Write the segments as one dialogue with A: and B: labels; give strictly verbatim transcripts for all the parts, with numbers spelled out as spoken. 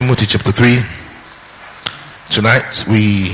A: Timothy chapter three. Tonight we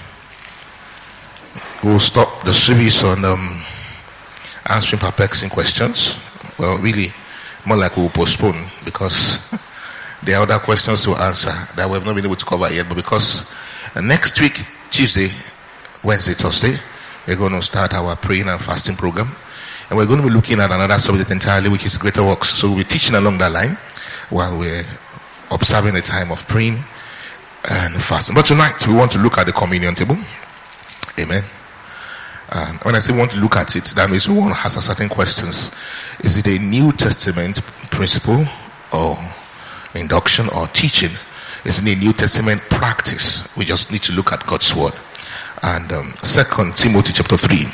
A: will stop the series on um, answering perplexing questions. Well, really, more like we'll postpone because there are other questions to answer that we have not been able to cover yet. But because uh, next week, Tuesday, Wednesday, Thursday, we're going to start our praying and fasting program. And we're going to be looking at another subject entirely, which is greater works. So we'll be teaching along that line while we're observing a time of praying and fasting. But tonight we want to look at the communion table. Amen. And when I say we want to look at it, that means we want to ask certain questions. Is it a New Testament principle or induction or teaching? Is it a New Testament practice? We just need to look at God's word. And um, Second Timothy chapter three,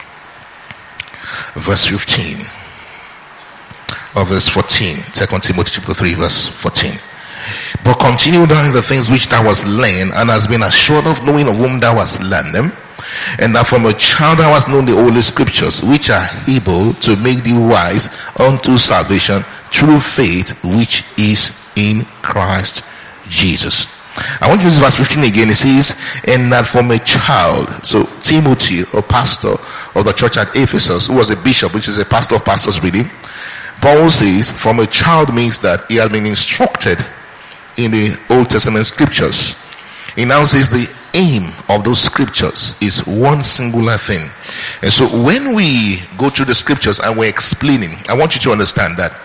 A: verse fifteen, or verse fourteen. Second Timothy chapter three, verse fourteen. But continue doing the things which thou hast learned, and hast been assured of, knowing of whom thou hast learned them, and that from a child thou hast known the holy scriptures, which are able to make thee wise unto salvation through faith which is in Christ Jesus. I want to use verse fifteen again. It says, and that from a child. So Timothy, a pastor of the church at Ephesus, who was a bishop, which is a pastor of pastors really, Paul says from a child means that he has been instructed in the Old Testament scriptures. He now says the aim of those scriptures is one singular thing. And so when we go through the scriptures and we're explaining, I want you to understand that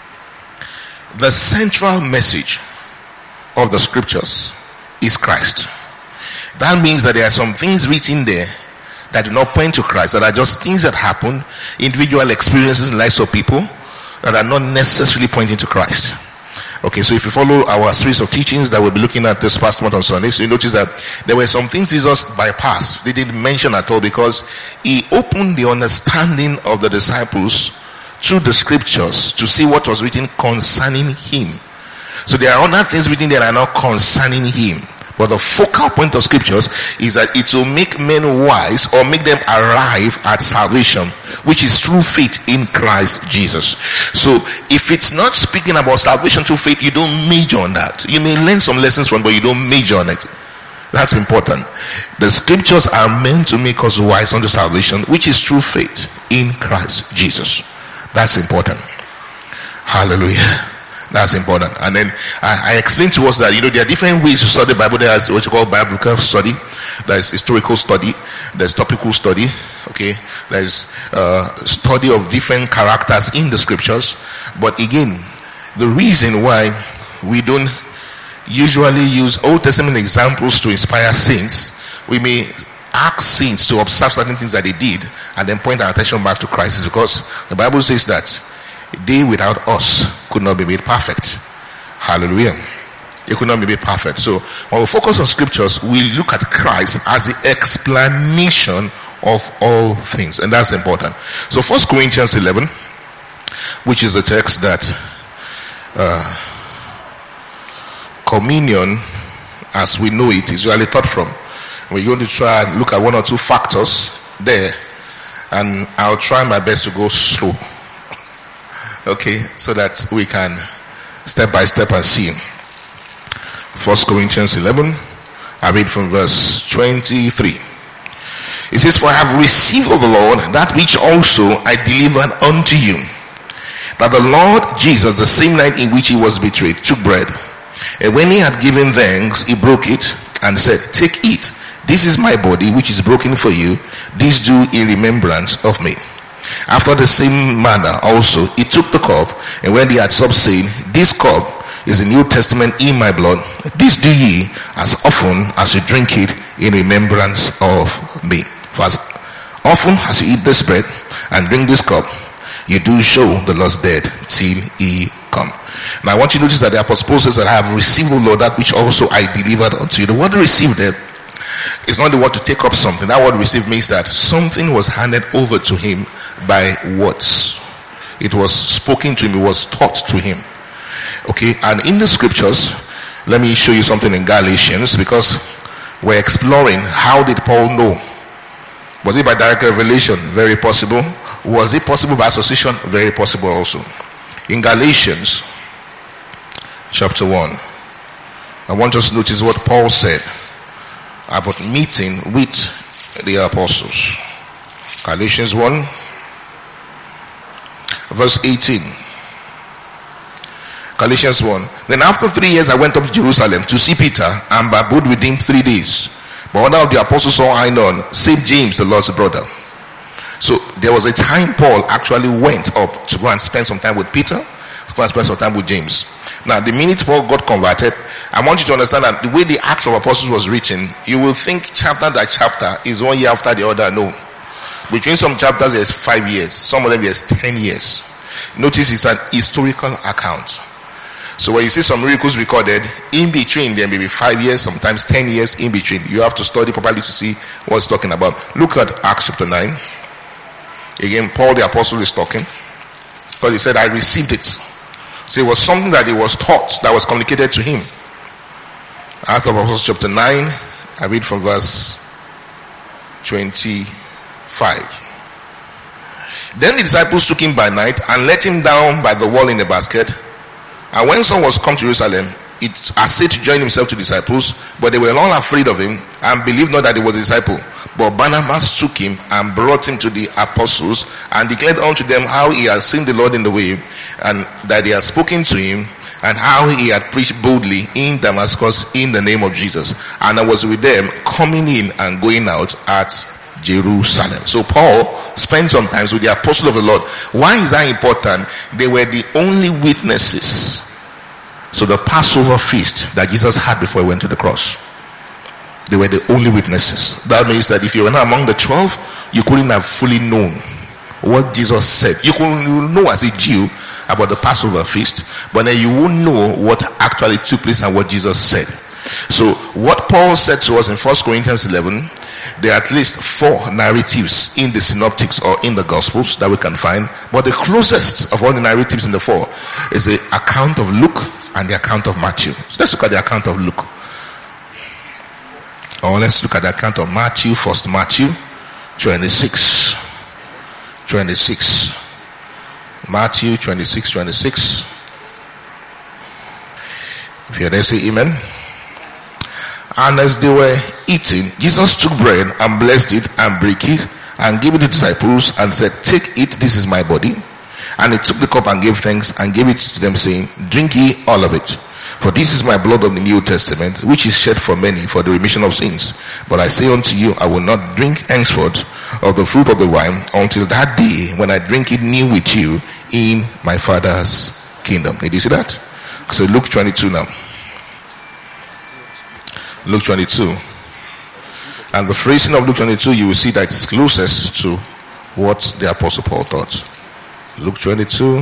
A: the central message of the scriptures is Christ. That means that there are some things written there that do not point to Christ, that are just things that happen, individual experiences in the lives of people that are not necessarily pointing to Christ. Okay, so if you follow our series of teachings that we'll be looking at this past month on Sunday, so you notice that there were some things Jesus bypassed. They didn't mention at all because he opened the understanding of the disciples through the scriptures to see what was written concerning him. So there are other things written that are not concerning him. But the focal point of scriptures is that it will make men wise or make them arrive at salvation, which is through faith in Christ Jesus. So if it's not speaking about salvation through faith, you don't major on that. You may learn some lessons from it, but you don't major on it. That's important. The scriptures are meant to make us wise unto salvation, which is through faith in Christ Jesus. That's important. Hallelujah. That's important. And then I, I explained to us that, you know, there are different ways to study the Bible. There's what you call biblical study. There's historical study. There's topical study. Okay. There's uh, study of different characters in the scriptures. But again, the reason why we don't usually use Old Testament examples to inspire saints, we may ask saints to observe certain things that they did and then point our attention back to Christ, is because the Bible says that they without us could not be made perfect. Hallelujah. They could not be made perfect. So when we focus on scriptures, we look at Christ as the explanation of all things, and that's important. So First Corinthians eleven, which is the text that uh, communion as we know it is usually taught from. We're going to try and look at one or two factors there, and I'll try my best to go slow. Okay, so that we can step by step and see. First Corinthians eleven, I read from verse twenty-three. It says, for I have received of the Lord that which also I delivered unto you, that the Lord Jesus, the same night in which he was betrayed, took bread, and when he had given thanks, he broke it and said, take, eat, this is my body which is broken for you, this do in remembrance of me. After the same manner also he took the cup, and when he had supped, saying, this cup is the New Testament in my blood, this do ye as often as you drink it in remembrance of me. For as often as you eat this bread and drink this cup, you do show the Lord's death till he come. Now I want you to notice that the apostle says that I have received the Lord that which also I delivered unto you. The word received there is not the word to take up something. That word receive means that something was handed over to him by words. It was spoken to him. It was taught to him. Okay, and in the scriptures, let me show you something in Galatians, because we're exploring how did Paul know. Was it by direct revelation? Very possible. Was it possible by association? Very possible also. In Galatians chapter one, I want us to notice what Paul said about meeting with the apostles. Galatians one, verse eighteen. Galatians one. Then after three years I went up to Jerusalem to see Peter, and abode with him three days. But one of the apostles saw I none, save James, the Lord's brother. So there was a time Paul actually went up to go and spend some time with Peter, to go and spend some time with James. Now, the minute Paul got converted, I want you to understand that the way the Acts of Apostles was written, you will think chapter by chapter is one year after the other. No. Between some chapters, there's five years. Some of them, there's ten years. Notice it's an historical account. So when you see some miracles recorded, in between, there may be five years, sometimes ten years in between. You have to study properly to see what it's talking about. Look at Acts chapter nine. Again, Paul the apostle is talking. Because he said, I received it. So it was something that he was taught, that was communicated to him. Acts of Apostles chapter nine, I read from verse twenty-five. Then the disciples took him by night and let him down by the wall in a basket. And when Saul was come to Jerusalem, it essayed to join himself to disciples, but they were all afraid of him and believed not that he was a disciple. But Barnabas took him and brought him to the apostles and declared unto them how he had seen the Lord in the way, and that he had spoken to him, and how he had preached boldly in Damascus in the name of Jesus. And I was with them coming in and going out at Jerusalem. So Paul spent some time with the apostle of the Lord. Why is that important? They were the only witnesses. So the Passover feast that Jesus had before he went to the cross, they were the only witnesses. That means that if you were not among the twelve, you couldn't have fully known what Jesus said. You couldn't know as a Jew about the Passover feast, but then you won't know what actually took place and what Jesus said. So what Paul said to us in First Corinthians eleven, there are at least four narratives in the synoptics or in the gospels that we can find, but the closest of all the narratives in the four is the account of Luke and the account of Matthew. So let's look at the account of Luke. Or let's look at the account of Matthew first. Matthew twenty-six. twenty-six. Matthew twenty-six, twenty-six. If you're there, say amen. And as they were eating, Jesus took bread and blessed it and broke it and gave it to the disciples and said, take it, this is my body. And he took the cup and gave thanks and gave it to them, saying, drink ye all of it. For this is my blood of the New Testament, which is shed for many for the remission of sins. But I say unto you, I will not drink henceforth of the fruit of the vine until that day when I drink it new with you in my Father's kingdom. Did you see that? So Luke twenty-two now. Luke twenty-two. And the phrasing of Luke twenty-two, you will see that it's closest to what the Apostle Paul taught. Luke twenty-two.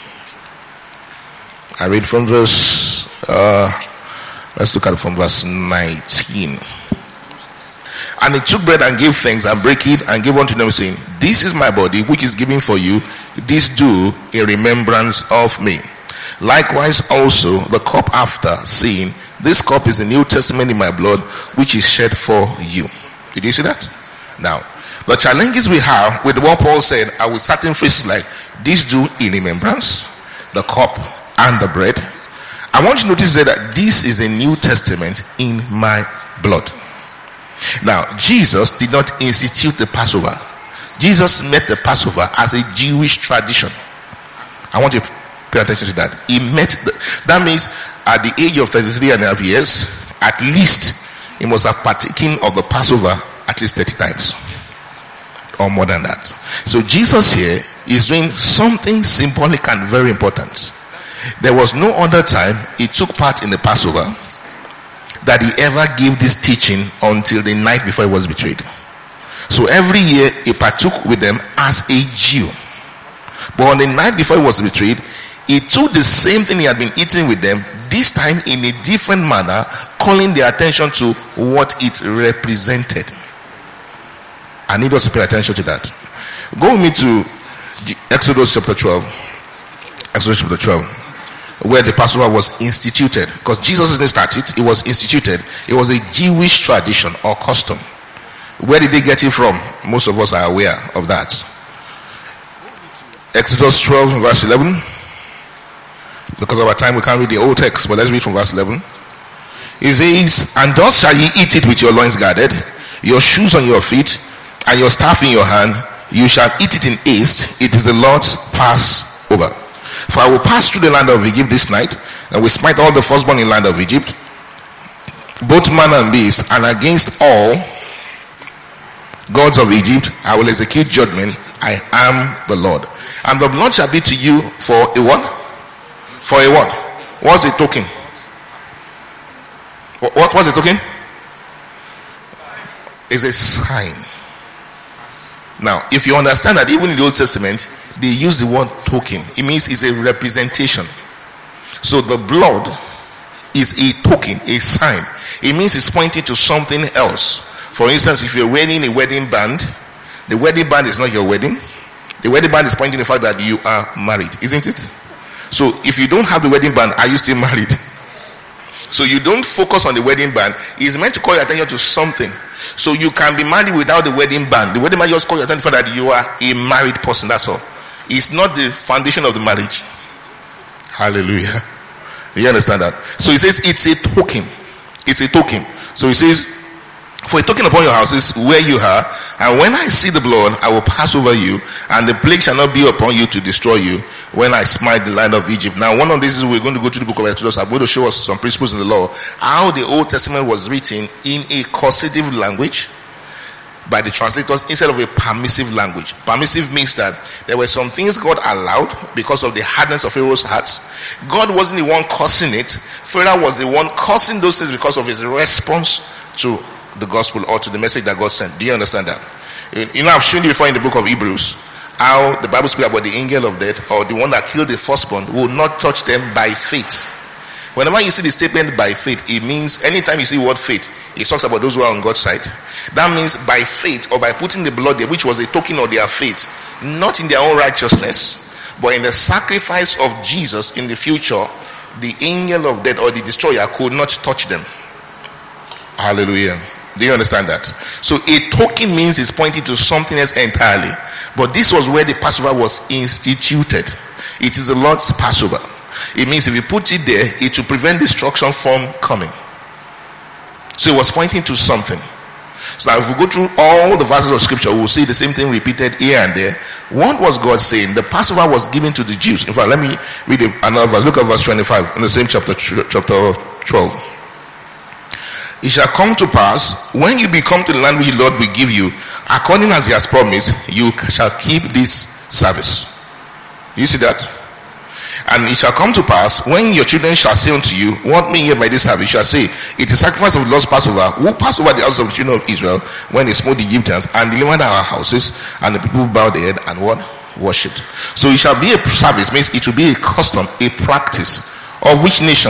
A: I read from verse, uh, let's look at it from verse nineteen. And he took bread and gave thanks and brake it and gave unto them, saying, this is my body which is given for you. This do in remembrance of me. Likewise also the cup after, saying, this cup is the New Testament in my blood, which is shed for you. Did you see that? Now, the challenges we have with what Paul said are with certain phrases like, this do in remembrance, the cup and the bread. I want you to notice that this is a New Testament in my blood. Now, Jesus did not institute the Passover. Jesus met the Passover as a Jewish tradition. I want you to pay attention to that. He met the, that means at the age of thirty-three and a half years, at least he must have partaken of the Passover at least thirty times. Or more than that. So Jesus here is doing something symbolic and very important. There was no other time he took part in the Passover that he ever gave this teaching until the night before he was betrayed. So every year he partook with them as a Jew. But on the night before he was betrayed, he took the same thing he had been eating with them, this time in a different manner, calling their attention to what it represented. I need us to pay attention to that. Go with me to Exodus chapter twelve. Exodus chapter twelve, where the Passover was instituted. Because Jesus didn't start it, it was instituted. It was a Jewish tradition or custom. Where did they get it from? Most of us are aware of that. Exodus twelve verse eleven. Because of our time we can't read the old text, but let's read from verse eleven. He says, and thus shall ye eat it with your loins girded, your shoes on your feet, and your staff in your hand. You shall eat it in haste. It is the Lord's Passover. For I will pass through the land of Egypt this night, and will smite all the firstborn in the land of Egypt, both man and beast, and against all gods of Egypt I will execute judgment. I am the Lord. And the blood shall be to you for a what? For a what? What's it talking? What was it talking? It's a sign. Now, if you understand that even in the Old Testament, they use the word token. It means it's a representation. So the blood is a token, a sign. It means it's pointing to something else. For instance, if you're wearing a wedding band, the wedding band is not your wedding. The wedding band is pointing to the fact that you are married, isn't it? So if you don't have the wedding band, are you still married? So you don't focus on the wedding band. It's meant to call your attention to something. So you can be married without the wedding band. The wedding band just calls your attention to the fact that you are a married person, that's all. It's not the foundation of the marriage. Hallelujah. You understand that? So he says it's a token. It's a token. So he says, for a token upon your houses where you are, and when I see the blood, I will pass over you, and the plague shall not be upon you to destroy you when I smite the land of Egypt. Now, one of these is we're going to go to the book of Exodus. I'm going to show us some principles in the law, how the Old Testament was written in a causative language by the translators instead of a permissive language. Permissive means that there were some things God allowed because of the hardness of Pharaoh's heart. God wasn't the one causing it. Pharaoh was the one causing those things because of his response to the gospel or to the message that God sent. Do you understand that? You know, I've shown you before in the book of Hebrews how the Bible speaks about the angel of death, or the one that killed the firstborn, will not touch them by faith. Whenever you see the statement by faith, it means anytime you see the word faith, it talks about those who are on God's side. That means by faith, or by putting the blood there, which was a token of their faith, not in their own righteousness, but in the sacrifice of Jesus in the future, the angel of death or the destroyer could not touch them. Hallelujah. Do you understand that? So a token means it's pointing to something else entirely. But this was where the Passover was instituted. It is the Lord's Passover. It means if you put it there, it will prevent destruction from coming. So it was pointing to something. So now if we go through all the verses of scripture, we will see the same thing repeated here and there. What was God saying? The Passover was given to the Jews. In fact, let me read another verse. Look at verse twenty-five in the same chapter, chapter twelve. It shall come to pass, when you become to the land which the Lord will give you, according as he has promised, you shall keep this service. You see that? And it shall come to pass, when your children shall say unto you, what mean ye by this service? You shall say, it is sacrifice of the Lord's Passover, who passed over the house of the children of Israel when they smote the Egyptians and delivered our houses, and the people bowed their head and what? Worshipped. So it shall be a service, means it will be a custom, a practice. Of which nation?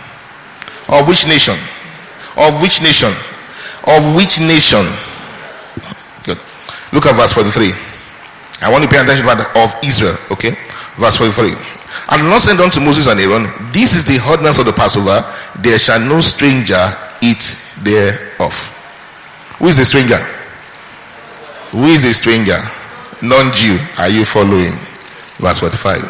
A: Of which nation? Of which nation? Of which nation? Good. Look at verse forty-three. I want to pay attention to that of Israel. Okay? Verse forty-three. And the Lord said unto Moses and Aaron, this is the ordinance of the Passover. There shall no stranger eat thereof. Who is a stranger? Who is a stranger? Non-Jew. Are you following? Verse forty-five.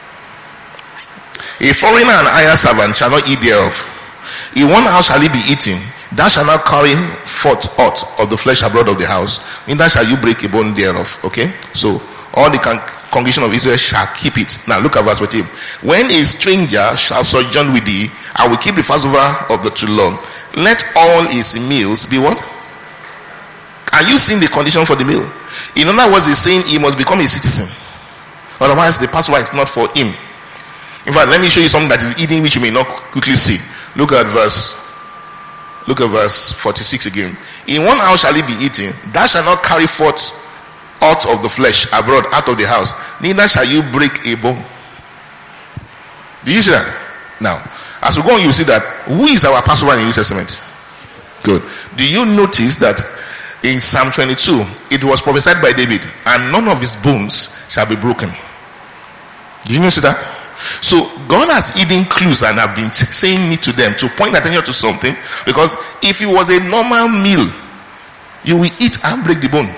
A: A foreigner and hired servant shall not eat thereof. In one house shall it be eaten. Thou shalt not carry forth aught of the flesh abroad of the house. Neither shall you break a bone thereof. Okay? So, all the con- congregation of Israel shall keep it. Now, look at verse fourteen. When a stranger shall sojourn with thee, I will keep the Passover of the true law. Let all his meals be what? Are you seeing the condition for the meal? In other words, he's saying he must become a citizen. Otherwise, the Passover is not for him. In fact, let me show you something that is hidden which you may not quickly see. Look at verse Look at verse forty-six again. In one house shall it be eaten. Thou shalt not carry forth out of the flesh abroad out of the house. Neither shall you break a bone. Do you see that? Now, as we go on, you see that who is our Passover in the New Testament? Good. Do you notice that in Psalm twenty-two, it was prophesied by David, and none of his bones shall be broken. Did you notice that? So God has hidden clues and have been saying it to them to point attention to something, because if it was a normal meal, you will eat and break the bone.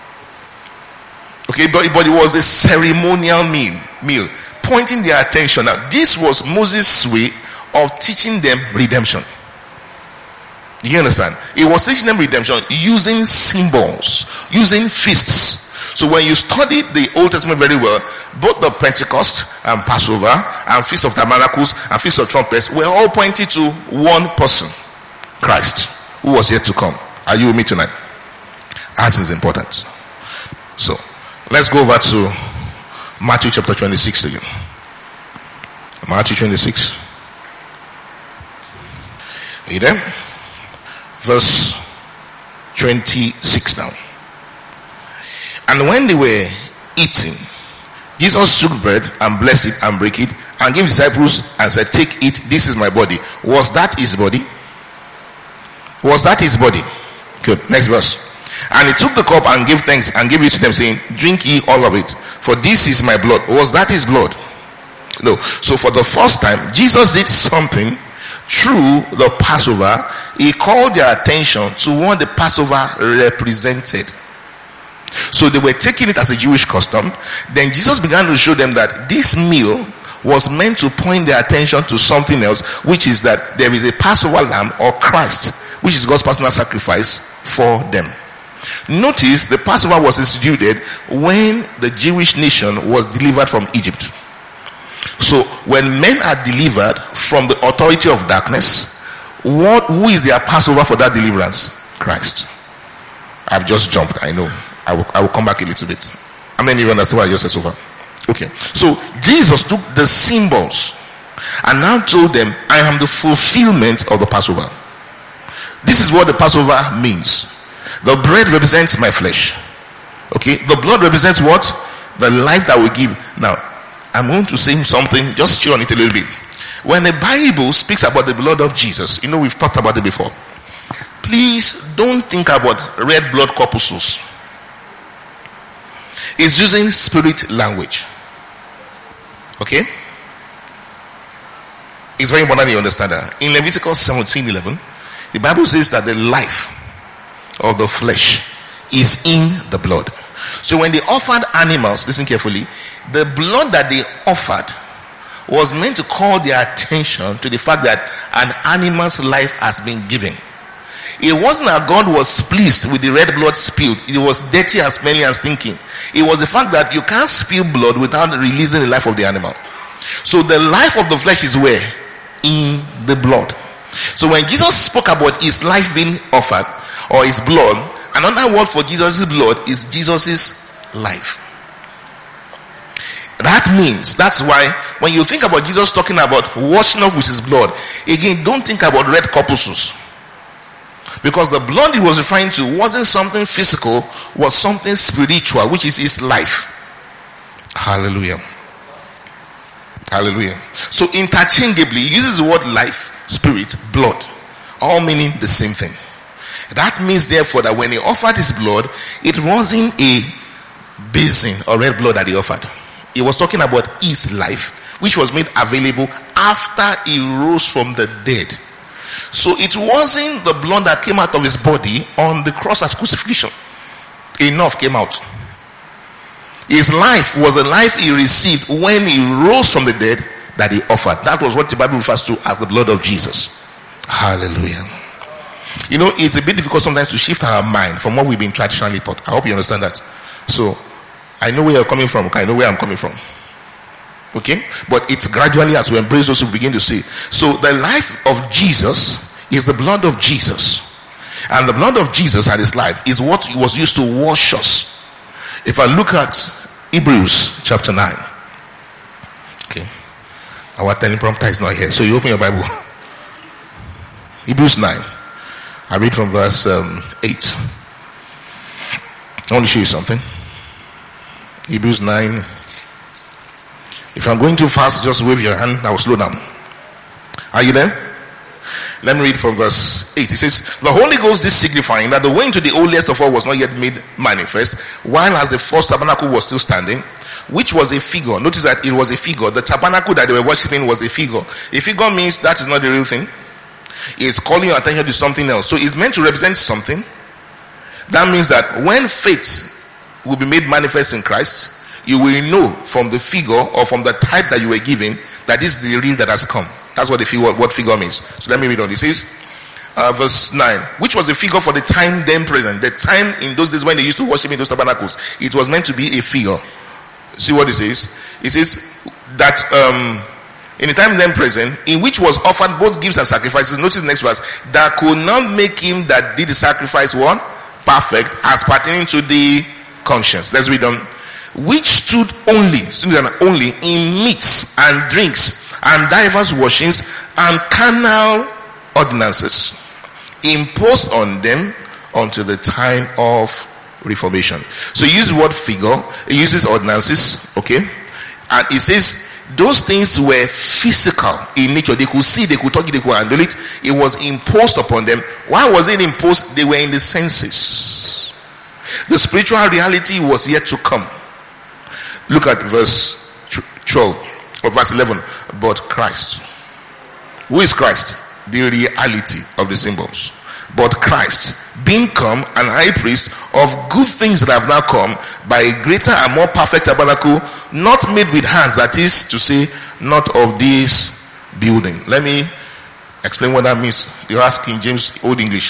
A: Okay, but, but it was a ceremonial meal, meal, pointing their attention. Now, this was Moses' way of teaching them redemption. You understand? It was teaching them redemption using symbols, using feasts. So when you study the Old Testament very well, both the Pentecost and Passover and Feast of Tabernacles and Feast of Trumpets were all pointed to one person, Christ, who was yet to come. Are you with me tonight? That is important. So let's go over to Matthew chapter twenty-six again. Matthew twenty-six. Are you there? Verse twenty-six now. And when they were eating, Jesus took bread and blessed it and broke it and gave disciples and said, take it, this is my body. Was that his body? Was that his body? Good. Next verse. And he took the cup and gave thanks and gave it to them, saying, drink ye all of it, for this is my blood. Was that his blood? No. So for the first time, Jesus did something through the Passover. He called their attention to what the Passover represented. So they were taking it as a Jewish custom. Then Jesus began to show them that this meal was meant to point their attention to something else, which is that there is a Passover lamb, or Christ, which is God's personal sacrifice for them. Notice the Passover was instituted when the Jewish nation was delivered from Egypt. So when men are delivered from the authority of darkness, what who is their Passover for that deliverance? Christ. I've just jumped, I know. I will, I will come back a little bit. How many of you understand what I just said so far? Okay. So Jesus took the symbols and now told them, I am the fulfillment of the Passover. This is what the Passover means. The bread represents my flesh. Okay. The blood represents what? The life that we give. Now, I'm going to say something, just chew on it a little bit. When the Bible speaks about the blood of Jesus, you know, we've talked about it before. Please don't think about red blood corpuscles. It's using spirit language. Okay? It's very important you understand that. In Leviticus seventeen eleven, the Bible says that the life of the flesh is in the blood. So when they offered animals, listen carefully, the blood that they offered was meant to call their attention to the fact that an animal's life has been given. It wasn't that God was pleased with the red blood spilled. It was dirty and smelly and stinking. It was the fact that you can't spill blood without releasing the life of the animal. So the life of the flesh is where? In the blood. So when Jesus spoke about his life being offered, or his blood, another word for Jesus' blood is Jesus' life. That means, that's why when you think about Jesus talking about washing up with his blood, again, don't think about red corpuscles. Because the blood he was referring to wasn't something physical, was something spiritual, which is his life. Hallelujah. Hallelujah. So interchangeably, he uses the word life, spirit, blood, all meaning the same thing. That means therefore that when he offered his blood, it wasn't a basin or red blood that he offered. He was talking about his life, which was made available after he rose from the dead. So it wasn't the blood that came out of his body on the cross at crucifixion. Enough came out. His life was the life he received when he rose from the dead that he offered. That was what the Bible refers to as the blood of Jesus. Hallelujah. You know, it's a bit difficult sometimes to shift our mind from what we've been traditionally taught. I hope you understand that. So, I know where you're coming from. Okay, I know where I'm coming from. Okay? But it's gradually as we embrace those who begin to see. So, the life of Jesus is the blood of Jesus. And the blood of Jesus at his life is what was used to wash us. If I look at Hebrews chapter nine. Okay. Our teleprompter is not here. So, you open your Bible. Hebrews nine. I read from verse um, eight. I want to show you something. Hebrews nine. If I'm going too fast, just wave your hand. I will slow down. Are you there? Let me read from verse eight. It says, the Holy Ghost is signifying that the way into the holiest of all was not yet made manifest, while as the first tabernacle was still standing, which was a figure. Notice that it was a figure. The tabernacle that they were worshiping was a figure. A figure means that is not the real thing. It's calling your attention to something else. So it's meant to represent something. That means that when faith will be made manifest in Christ, you will know from the figure or from the type that you were given that this is the real that has come. That's what the figure, what figure means. So let me read on. It says, uh, verse nine, which was the figure for the time then present. The time in those days when they used to worship in those tabernacles, it was meant to be a figure. See what it says? It says that um, in the time then present, in which was offered both gifts and sacrifices. Notice the next verse. That could not make him that did the sacrifice one perfect, as pertaining to the conscience. Let's read on. Which stood only, only in meats and drinks and divers washings and carnal ordinances, imposed on them until the time of reformation. So he uses the word figure, he uses ordinances, okay? And he says those things were physical in nature. They could see, they could talk, they could handle it. It was imposed upon them. Why was it imposed? They were in the senses. The spiritual reality was yet to come. Look at verse twelve or verse eleven. But Christ. Who is Christ? The reality of the symbols. But Christ, being come an high priest of good things that have now come, by a greater and more perfect tabernacle, not made with hands, that is to say, not of this building. Let me explain what that means. You ask King James Old English.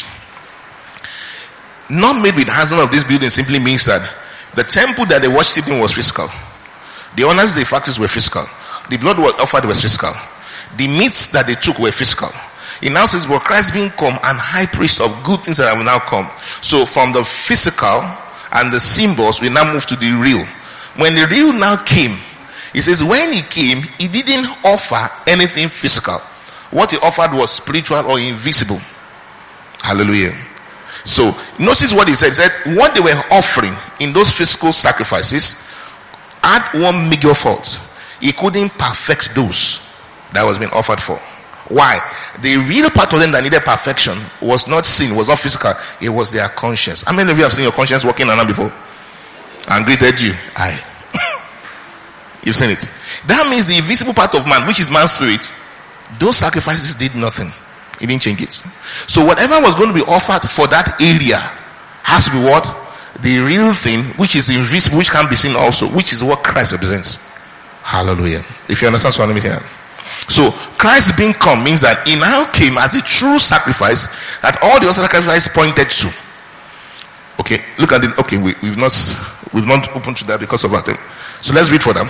A: Not made with hands, none of this building simply means that the temple that they worshipped in was physical. The honors they practiced were physical. The blood was offered was physical. The meats that they took were physical. It now says, but Christ being come and high priest of good things that have now come. So from the physical and the symbols, we now move to the real. When the real now came, he says when he came, he didn't offer anything physical. What he offered was spiritual or invisible. Hallelujah. So notice what he said. He said what they were offering in those physical sacrifices had one major fault. He couldn't perfect those that was being offered for. Why? The real part of them that needed perfection was not sin, was not physical. It was their conscience. How many of you have seen your conscience walking around before and greeted you? Aye. You've seen it. That means the invisible part of man, which is man's spirit, those sacrifices did nothing. It didn't change it. So whatever was going to be offered for that area has to be what? The real thing, which is invisible, which can be seen also, which is what Christ represents. Hallelujah. If you understand what I'm saying. So Christ being come means that he now came as a true sacrifice that all the other sacrifices pointed to. Okay, look at it. Okay, we, we've not we've not opened to that because of that. So let's read for them.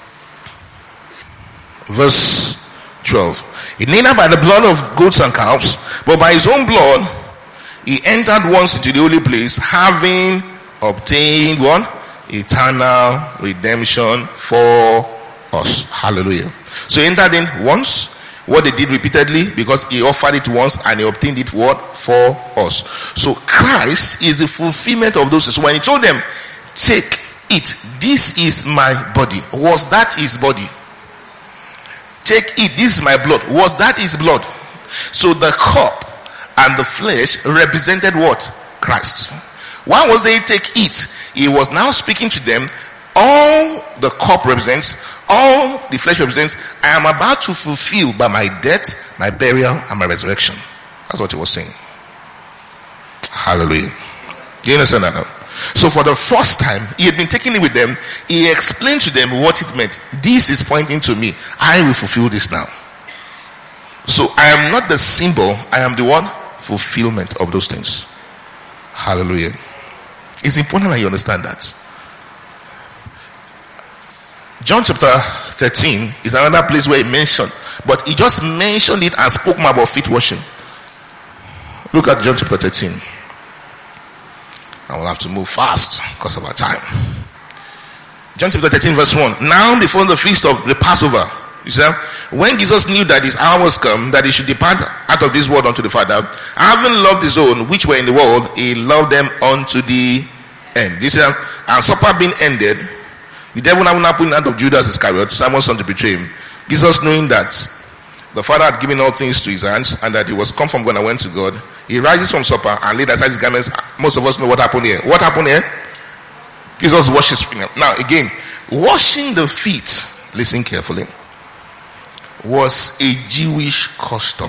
A: Verse twelve. He neither by the blood of goats and calves, but by his own blood he entered once into the holy place, having obtained one eternal redemption for us. Hallelujah. So he entered in once, what they did repeatedly, because he offered it once and he obtained it what? For us. So Christ is the fulfillment of those things. So when he told them, take it, this is my body, was that his body? Take it, this is my blood, was that his blood? So the cup and the flesh represented what? Christ. Why was they take it? He was now speaking to them. All the cup represents, all the flesh represents, I am about to fulfill by my death, my burial, and my resurrection. That's what he was saying. Hallelujah. Do you understand that now? So for the first time, he had been taking it with them. He explained to them what it meant. This is pointing to me. I will fulfill this now. So I am not the symbol. I am the one fulfillment of those things. Hallelujah. It's important that you understand that. John chapter thirteen is another place where he mentioned, but he just mentioned it and spoke more about feet washing. Look at John chapter thirteen. I will have to move fast because of our time. John chapter thirteen verse one. Now before the feast of the Passover, you see, when Jesus knew that his hour was come, that he should depart out of this world unto the Father, having loved his own which were in the world, he loved them unto the end. This is, and supper being ended, the devil now put in the hand of Judas Iscariot, Simon's son, to betray him. Jesus, knowing that the Father had given all things to his hands, and that he was come from God and went to God, he rises from supper and laid aside his garments. Most of us know what happened here. What happened here? Jesus washed his feet. Now again, washing the feet, listen carefully, was a Jewish custom.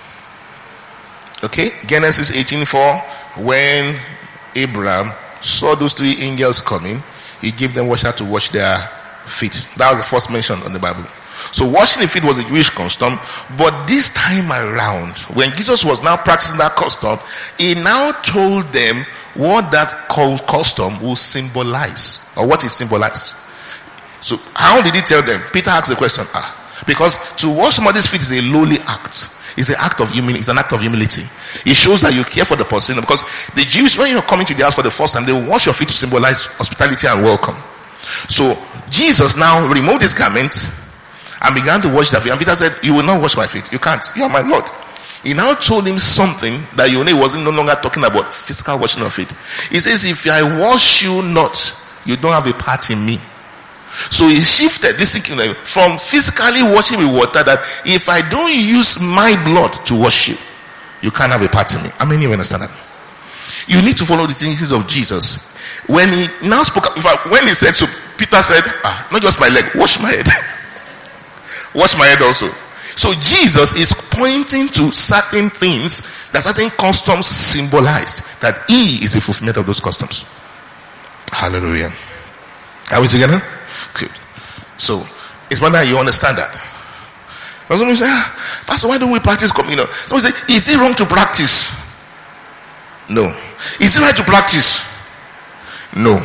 A: Okay? Genesis eighteen four, when Abraham saw those three angels coming, he gave them water to wash their feet. That was the first mention on the Bible. So washing the feet was a Jewish custom, but this time around, when Jesus was now practicing that custom, he now told them what that custom will symbolize, or what it symbolized. So how did he tell them? Peter asked the question, ah, because to wash somebody's feet is a lowly act. It's an act of humility. It's an act of humility. It shows that you care for the person, because the Jews, when you're coming to the house for the first time, they will wash your feet to symbolize hospitality and welcome. So Jesus now removed his garment and began to wash their feet. And Peter said, you will not wash my feet. You can't. You are my Lord. He now told him something that you know he wasn't no longer talking about physical washing of feet. He says, if I wash you not, you don't have a part in me. So he shifted this thinking from physically washing with water, that if I don't use my blood to wash you, you can't have a part in me. How many of you understand that? You need to follow the teachings of Jesus. When he now spoke, in fact, when he said so, Peter said, ah, not just my leg, wash my head. Wash my head also. So Jesus is pointing to certain things that certain customs symbolized, that he is a fulfillment of those customs. Hallelujah. Are we together? Good. So it's whether you understand that. Somebody say, ah, Pastor, why don't we practice communion? Somebody say, is it wrong to practice? No. Is it right to practice? No.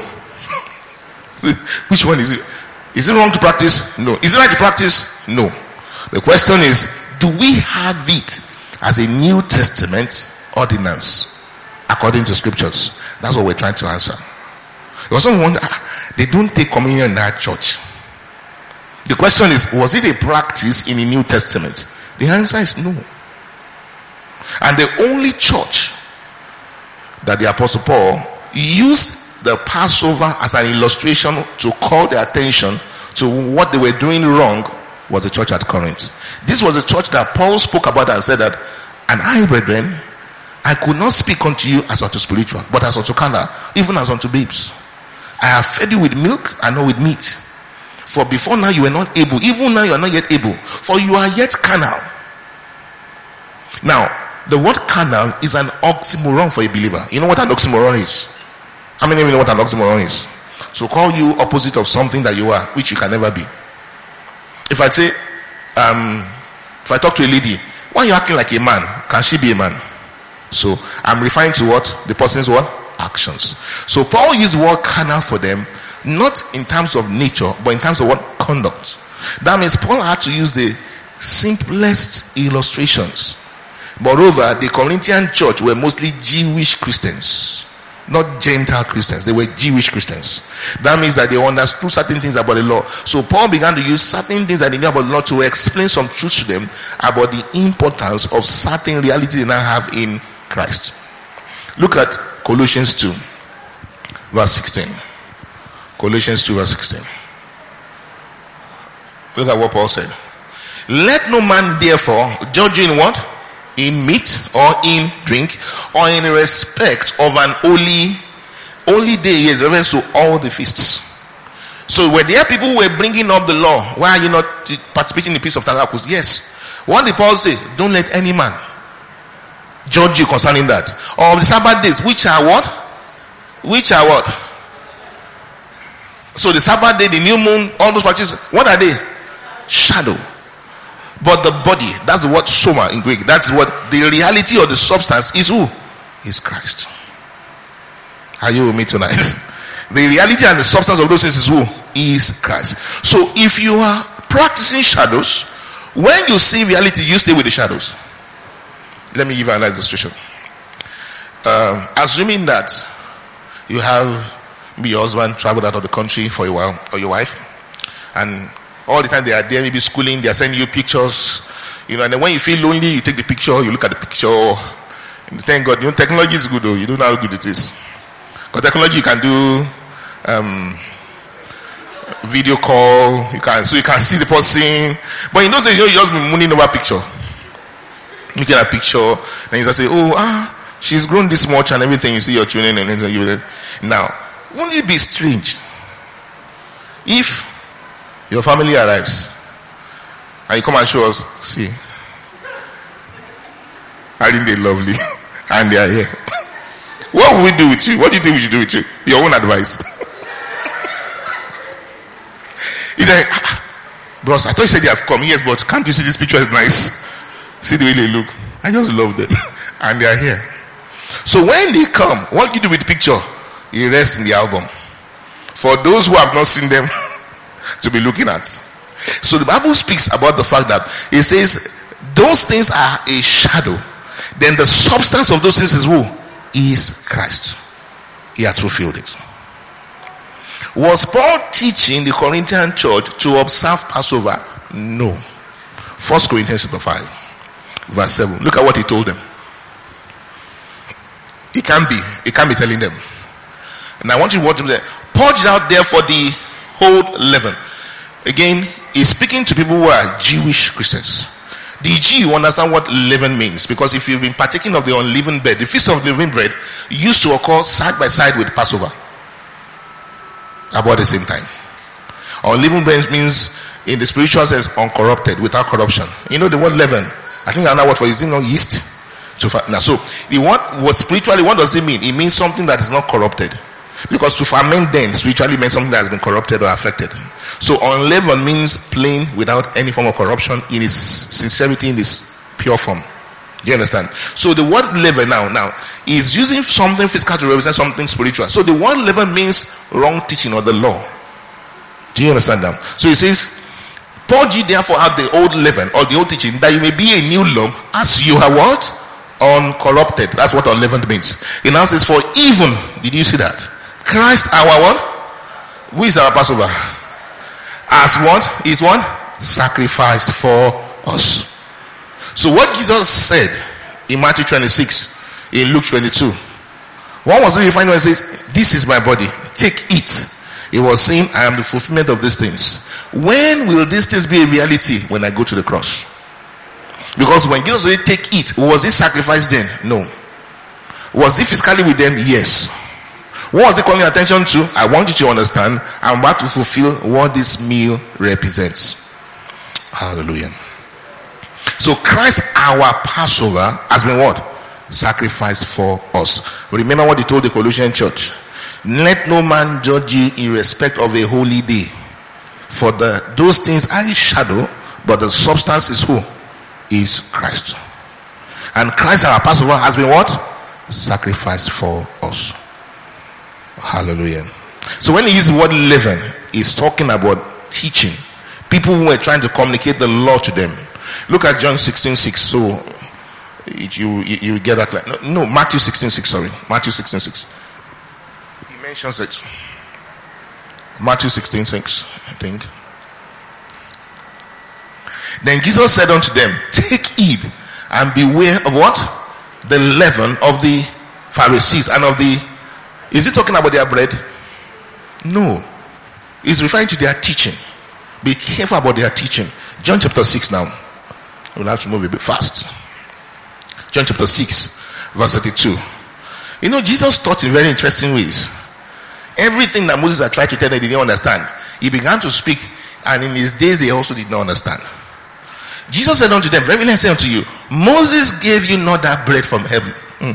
A: Which one is it? Is it wrong to practice? No. Is it right to practice? No. The question is, do we have it as a New Testament ordinance according to scriptures? That's what we're trying to answer. Because someone wonder, ah, they don't take communion in that church. The question is, was it a practice in the New Testament? The answer is no. And the only church that the Apostle Paul used the Passover as an illustration to call their attention to what they were doing wrong was the church at Corinth. This was a church that Paul spoke about and said that, and I, brethren, I could not speak unto you as unto spiritual, but as unto carnal, even as unto babes. I have fed you with milk and not with meat. For before now you were not able, even now you are not yet able, for you are yet carnal. Now, the word carnal is an oxymoron for a believer. You know what an oxymoron is? How many of you know what an oxymoron is? So call you opposite of something that you are, which you can never be. If I say, um, if I talk to a lady, why are you acting like a man? Can she be a man? So I'm referring to what? The person's what? Actions. So Paul used the word carnal for them, not in terms of nature, but in terms of what? Conduct. That means Paul had to use the simplest illustrations. Moreover, the Corinthian church were mostly Jewish Christians, not Gentile Christians. They were Jewish Christians. That means that they understood certain things about the law. So Paul began to use certain things that they knew about the law to explain some truths to them about the importance of certain realities they now have in Christ. Look at Colossians two, verse sixteen. Colossians two, verse sixteen. Look at what Paul said. Let no man therefore judge you in what? In meat or in drink or in respect of an holy holy day, is reference to all the feasts. So were there people who were bringing up the law? Why are you not participating in the Feast of Tabernacles? Yes. What did Paul say? Don't let any man judge you concerning that. Or the Sabbath days, which are what? Which are what? So the Sabbath day, the new moon, all those practices, what are they? Shadow. But the body, that's the word soma in Greek. That's what the reality or the substance is. Who? Is Christ. Are you with me tonight? The reality and the substance of those things is who? Is Christ. So if you are practicing shadows, when you see reality, you stay with the shadows. Let me give you another illustration. Um, assuming that you have your husband traveled out of the country for a while, or your wife, and all the time they are there, maybe schooling, they are sending you pictures, you know, and then when you feel lonely, you take the picture, you look at the picture, and thank God, you know, technology is good though, you don't know how good it is. Because technology, you can do um, video call, you can, so you can see the person, but in those days, you know, you just be mooning over a picture. Looking at a picture, then you just say, oh, ah, she's grown this much and everything, you see your tuning and then you now, won't it be strange if your family arrives and you come and show us, see, I think they're lovely and they are here. What will we do with you? What do you think we should do with you? Your own advice. He's like, Bros, I thought you said they have come. Yes, but can't you see this picture is nice? See the way they look. I just love them. And they are here. So when they come, what you do with the picture? You rest in the album. For those who have not seen them to be looking at. So the Bible speaks about the fact that it says those things are a shadow. Then the substance of those things is who? Is Christ. He has fulfilled it. Was Paul teaching the Corinthian church to observe Passover? No. First Corinthians chapter five, verse seven. Look at what he told them. He can't be. He can't be telling them. And I want you to watch him there. Purge out therefore the whole leaven. Again, he's speaking to people who are Jewish Christians. The Jew understand what leaven means, because if you've been partaking of the unleavened bread, the feast of unleavened bread used to occur side by side with Passover about the same time. Unleavened bread means in the spiritual sense uncorrupted, without corruption. You know the word leaven, I think another word for it is, you know, yeast. So, now, so the what was spiritually, what does it mean? It means something that is not corrupted. Because to ferment then spiritually means something that has been corrupted or affected. So unleavened means plain, without any form of corruption, in its sincerity, in its pure form. Do you understand? So the word leaven now now is using something physical to represent something spiritual. So the word leaven means wrong teaching or the law. Do you understand that? So it says, purge ye therefore out the old leaven or the old teaching, that you may be a new lump, as you are what? Uncorrupted. That's what unleavened means. It now says, for even, did you see that? Christ our what? Who is our Passover? As what? Is what? Sacrificed for us. So what Jesus said in Matthew twenty-six, in Luke twenty-two, what was it referring when he says, this is my body, take it? He was saying, I am the fulfillment of these things. When will these things be a reality? When I go to the cross. Because when Jesus said, take it, was it sacrificed then? No. Was it physically with them? Yes. What was he calling attention to? I want you to understand, I'm about to fulfill what this meal represents. Hallelujah. So Christ, our Passover, has been what? Sacrificed for us. Remember what he told the Colossian church. Let no man judge you in respect of a holy day. For the those things are a shadow, but the substance is who? Is Christ. And Christ, our Passover, has been what? Sacrificed for us. Hallelujah. So when he uses the word leaven, he's talking about teaching. People who were trying to communicate the law to them. Look at John sixteen six. So it, you, you you get that. No, no, Matthew sixteen six. Sorry, Matthew sixteen six. He mentions it. Matthew sixteen six, I think. Then Jesus said unto them, take heed and beware of what? The leaven of the Pharisees and of the. Is he talking about their bread? No. He's referring to their teaching. Be careful about their teaching. John chapter six now. We'll have to move a bit fast. John chapter six, verse thirty-two. You know, Jesus taught in very interesting ways. Everything that Moses had tried to tell them, they didn't understand. He began to speak, and in his days they also did not understand. Jesus said unto them, very well I say unto you, Moses gave you not that bread from heaven.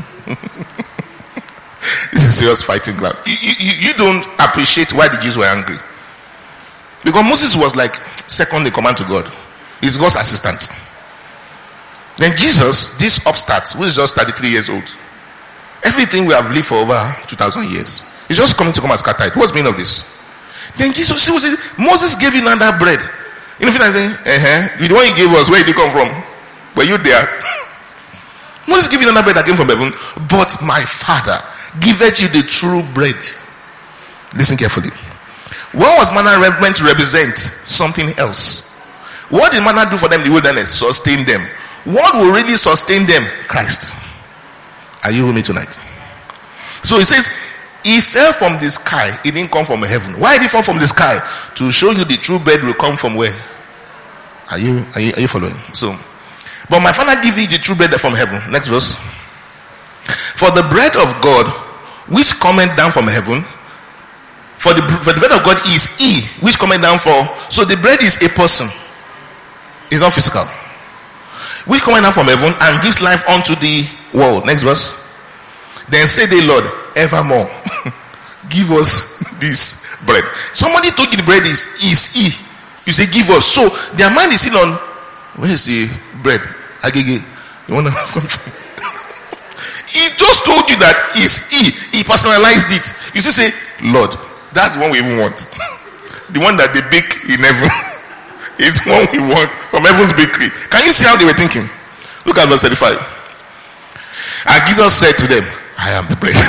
A: This is serious fighting ground. You, you, you don't appreciate why the Jews were angry. Because Moses was like second in command to God. He's God's assistant. Then Jesus, this upstart, who is just thirty-three years old, everything we have lived for over two thousand years, he's just coming to come and scatter it. What's the meaning of this? Then Jesus says, Moses gave you not that bread. You know what I'm saying? Uh-huh. The one he gave us, where did it come from? Were you there? Moses gave you not that bread that came from heaven, but my Father giveth you the true bread. Listen carefully. What was manna meant to represent? Something else. What did manna do for them in the wilderness? Sustain them. What will really sustain them? Christ. Are you with me tonight? So it says, he fell from the sky. It didn't come from heaven. Why did he fall from the sky? To show you the true bread will come from where? Are you, are you, are you following? So, but my Father give you the true bread from heaven. Next verse. For the bread of God, which cometh down from heaven, for the, for the bread of God is he, which cometh down for. So the bread is a person. It's not physical. Which cometh down from heaven and gives life unto the world. Next verse. Then say they, Lord, evermore give us this bread. Somebody told you the bread is is he. You say, give us. So their mind is still on, where is the bread? Agege. You want to have confirm? He just told you that it's he. He personalized it. You still say, Lord, that's the one we even want. The one that they bake in heaven is one we want from heaven's bakery. Can you see how they were thinking? Look at verse thirty-five. And Jesus said to them, I am the bread.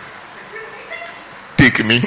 A: Take me.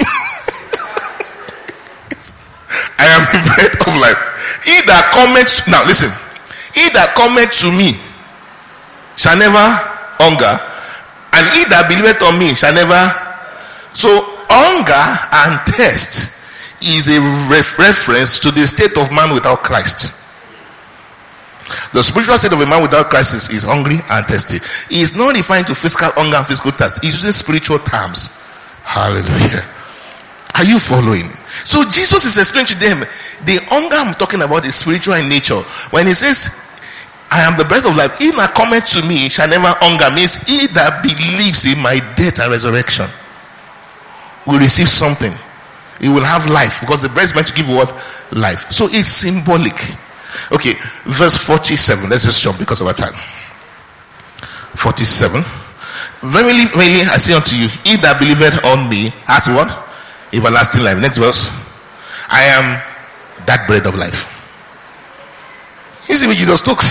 A: I am the bread of life. He that cometh, now listen, he that cometh to me shall never hunger, and he that believeth on me shall never. So hunger and thirst is a ref- reference to the state of man without Christ. The spiritual state of a man without Christ is, is hungry and thirsty. He is not referring to physical hunger and physical thirst. He's using spiritual terms. Hallelujah. Are you following? So Jesus is explaining to them, the hunger I'm talking about is spiritual in nature. When he says, I am the bread of life, he that cometh to me shall never hunger, means he that believes in my death and resurrection will receive something. He will have life, because the bread is meant to give what? Life. So it's symbolic. Okay, verse forty-seven. Let's just jump because of our time. forty-seven. Verily, verily, I say unto you, he that believeth on me has what? Everlasting life. Next verse. I am that bread of life. You see what Jesus talks?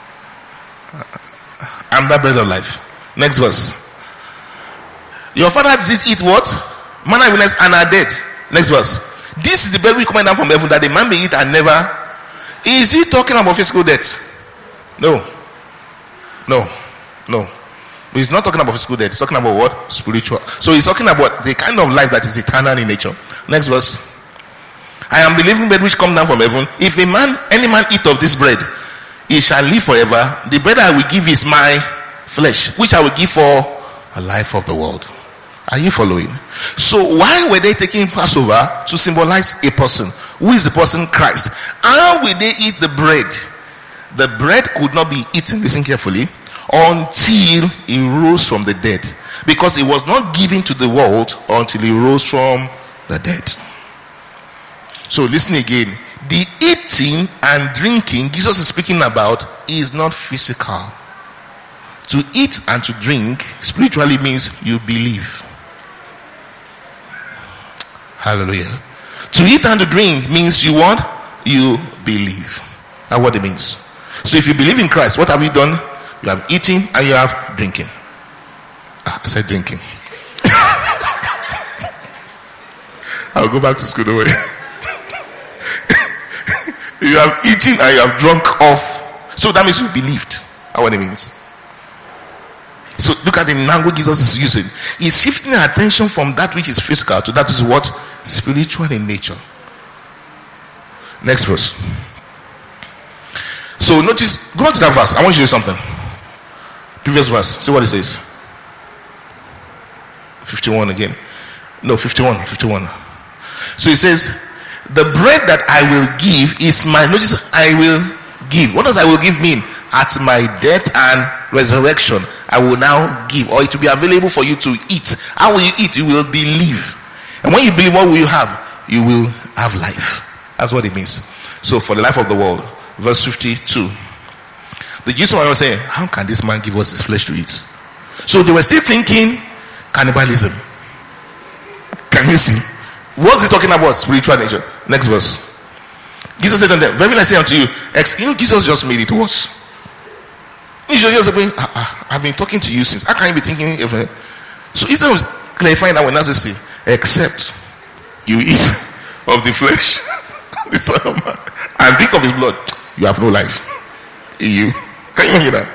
A: I'm that bread of life. Next verse. Your father did eat what? Manna and wilderness and are dead. Next verse. This is the bread which cometh down from heaven, that the man may eat and never. Is he talking about physical death? No. No. No. He's not talking about physical death. He's talking about what? Spiritual. So he's talking about the kind of life that is eternal in nature. Next verse. I am the living bread which come down from heaven. If a man, any man eat of this bread, he shall live forever. The bread I will give is my flesh, which I will give for a life of the world. Are you following? So why were they taking Passover to symbolize a person? Who is the person? Christ. How will they eat the bread? The bread could not be eaten, listen carefully, until he rose from the dead, because it was not given to the world until he rose from the dead. So listen again. The eating and drinking Jesus is speaking about is not physical. To eat and to drink spiritually means you believe. Hallelujah. To eat and to drink means you what? You believe. That's what it means. So if you believe in Christ, what have you done? You have eaten and you have drinking. Ah, I said drinking. I'll go back to school, don't worry. You have eaten and you have drunk off. So that means you believed. That's what it means. So look at the language Jesus is using. He's shifting attention from that which is physical to that which is what? Spiritual in nature. Next verse. So notice, go back to that verse. I want you to do something. Previous verse. See what it says. fifty-one again. No, fifty-one. fifty-one. So it says, the bread that I will give is my, notice, I will give. What does I will give mean? At my death and resurrection, I will now give, or it will be available for you to eat. How will you eat? You will believe. And when you believe, what will you have? You will have life. That's what it means. So for the life of the world, verse fifty-two. The Jews were saying, how can this man give us his flesh to eat? So they were still thinking cannibalism. Can you see? What's he talking about? Spiritual nature. Next verse. Jesus said unto them, very I say unto you, ex- you know, Jesus just made it worse. Jesus just saying, ah, ah, I've been talking to you since. How can you be thinking of it? So instead of clarifying that, when I say, except you eat of the flesh the Son of Man and drink of his blood, you have no life in you. Can you hear that?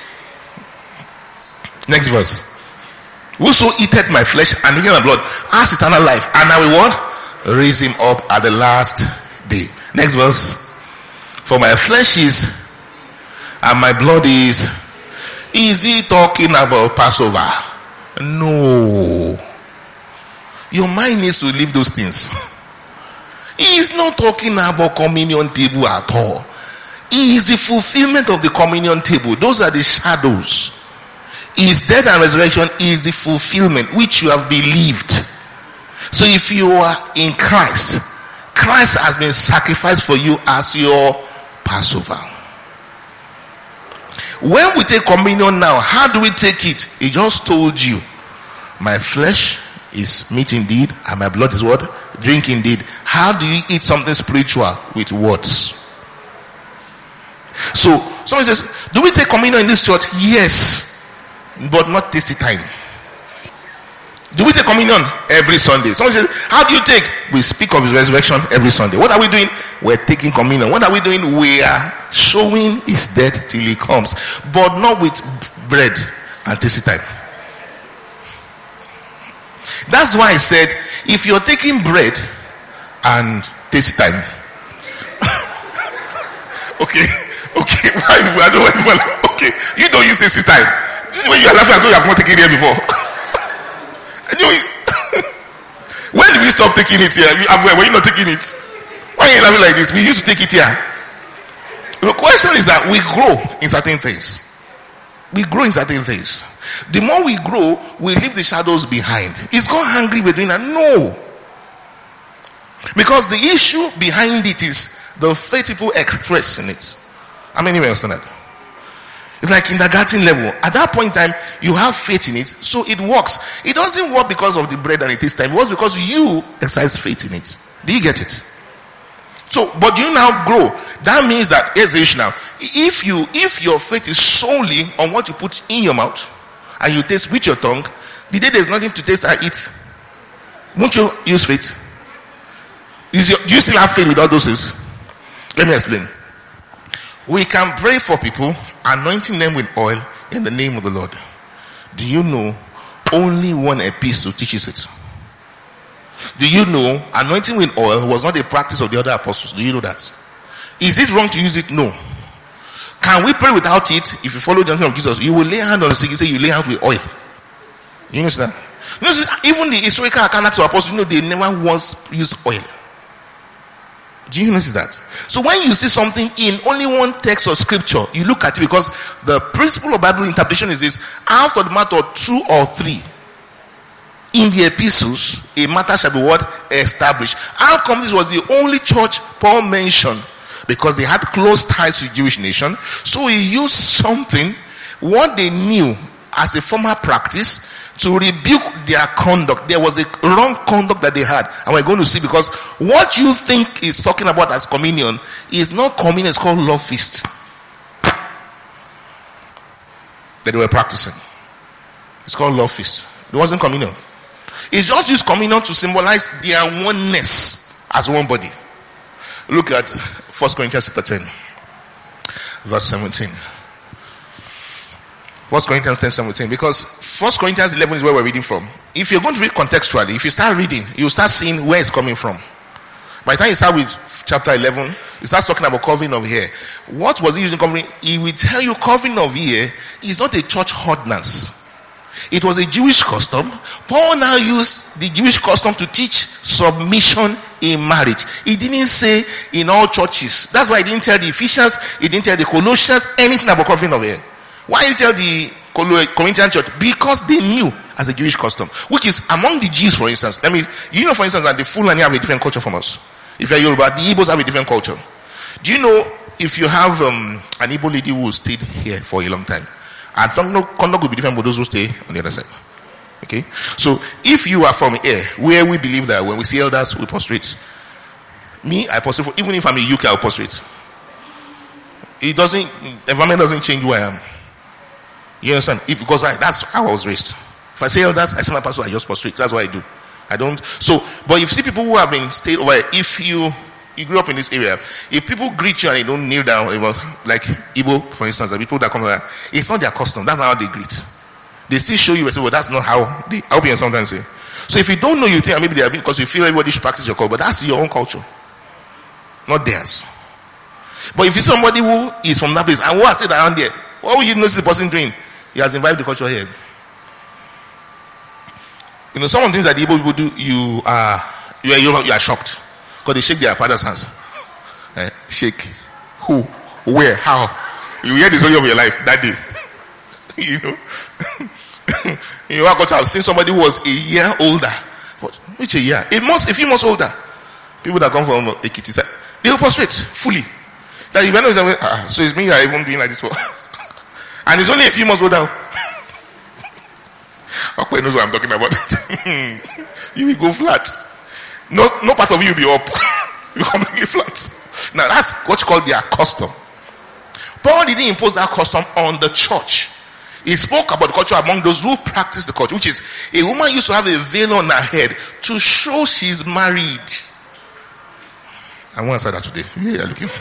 A: Next verse. Whoso eateth my flesh and drinketh my blood has eternal life, and I will what? Raise him up at the last day. Next verse. For my flesh is and my blood is. Is he talking about Passover? No. Your mind needs to leave those things. He is not talking about communion table at all. He is the fulfillment of the communion table. Those are the shadows. His death and resurrection is the fulfillment which you have believed. So if you are in Christ, Christ has been sacrificed for you as your Passover. When we take communion now, how do we take it? He just told you, my flesh is meat indeed, and my blood is what? Drink indeed. How do you eat something spiritual? With words. So, someone says, do we take communion in this church? Yes, but not tasty time. Do we take communion every Sunday? Someone says, how do you take? We speak of his resurrection every Sunday. What are we doing? We're taking communion. What are we doing? We are showing his death till he comes, but not with bread and tasty time. That's why I said, if you're taking bread and tasty time, okay, okay, I don't want, okay, you don't use tasty time. This is when you are laughing as though you have not taken it here before. When did we stop taking it here? Were you not taking it? Why are you laughing like this? We used to take it here. The question is that we grow in certain things. We grow in certain things. The more we grow, we leave the shadows behind. Is God angry we're doing that? No. Because the issue behind it is the faith people express in it. How many of you understand that? It's like kindergarten level. At that point in time, you have faith in it, so it works. It doesn't work because of the bread and it takes time. It works because you exercise faith in it. Do you get it? So, but you now grow. That means that, here's the issue now. If you, if your faith is solely on what you put in your mouth, and you taste with your tongue, the day there's nothing to taste and eat, won't you use faith? Is your, do you still have faith with all those things? Let me explain. We can pray for people, anointing them with oil in the name of the Lord. Do you know only one epistle teaches it? Do you know anointing with oil was not a practice of the other apostles? Do you know that? Is it wrong to use it? No. Can we pray without it? If you follow the anointing of Jesus, you will lay hand on the sick. You say you lay hands with oil. You understand? You know, even the historical account of apostles, you know, they never once used oil. Do you notice that? So when you see something in only one text of scripture, you look at it, because the principle of Bible interpretation is this: after the matter of two or three in the epistles, a matter shall be what? Established. How come this was the only church Paul mentioned? Because they had close ties to the Jewish nation. So he used something, what they knew as a former practice, to rebuke their conduct. There was a wrong conduct that they had, and we're going to see, because what you think is talking about as communion is not communion. It's called love feast that they were practicing. It's called love feast. It wasn't communion. It's just used communion to symbolize their oneness as one body. Look at First Corinthians chapter ten, verse seventeen. First Corinthians ten seventeen, because First Corinthians eleven is where we're reading from. If you're going to read contextually, if you start reading, you'll start seeing where it's coming from. By the time you start with chapter eleven, it starts talking about covering of hair. What was he using covering? He will tell you covering of hair is not a church ordinance. It was a Jewish custom. Paul now used the Jewish custom to teach submission in marriage. He didn't say in all churches. That's why he didn't tell the Ephesians, he didn't tell the Colossians anything about covering of hair. Why did he tell the Corinthian church? Because they knew as a Jewish custom, which is among the Jews, for instance. Let me, you know, for instance, that the Fulani have a different culture from us. If you're Yoruba, the Igbos have a different culture. Do you know if you have um, an Igbo lady who stayed here for a long time, and conduct will be different for those who stay on the other side? Okay, so if you are from here, where we believe that when we see elders, we prostrate. Me, I prostrate. Even if I'm in U K, I'll prostrate. It doesn't. Environment doesn't change who I am. You understand? If because I, that's how I was raised. If I say elders, I see my pastor, I just prostrate. That's what I do. I don't. So, but if you see people who have been stayed over here, if you you grew up in this area, if people greet you and they don't kneel down, like Igbo, for instance, the people that come there, it's not their custom. That's not how they greet. They still show you, well, that's not how they. I hope you sometimes say. So if you don't know, you think maybe they are because you feel everybody should practice your culture, but that's your own culture, not theirs. But if you see somebody who is from that place and who has stayed around there, what will you notice the person doing? He has imbibed the culture here. You know, some of the things that the Igbo people do, you are you are you are shocked because they shake their father's hands. Eh, shake, who, where, how? You hear the story of your life that day. You know, you know, I got to have seen somebody who was a year older. What? Which a year? It must, if he was older, People that come from Ekiti side, they will prostrate fully. That if anyone is ah, so it's me you are even doing like this for. And it's only a few months go down. Okay, knows what I'm talking about. You will go flat. No, no part of you will be up. You completely flat. Now that's what's called their custom. Paul didn't impose that custom on the church. He spoke about the culture among those who practice the culture, which is a woman used to have a veil on her head to show she's married. I want to say that today. Yeah, looking.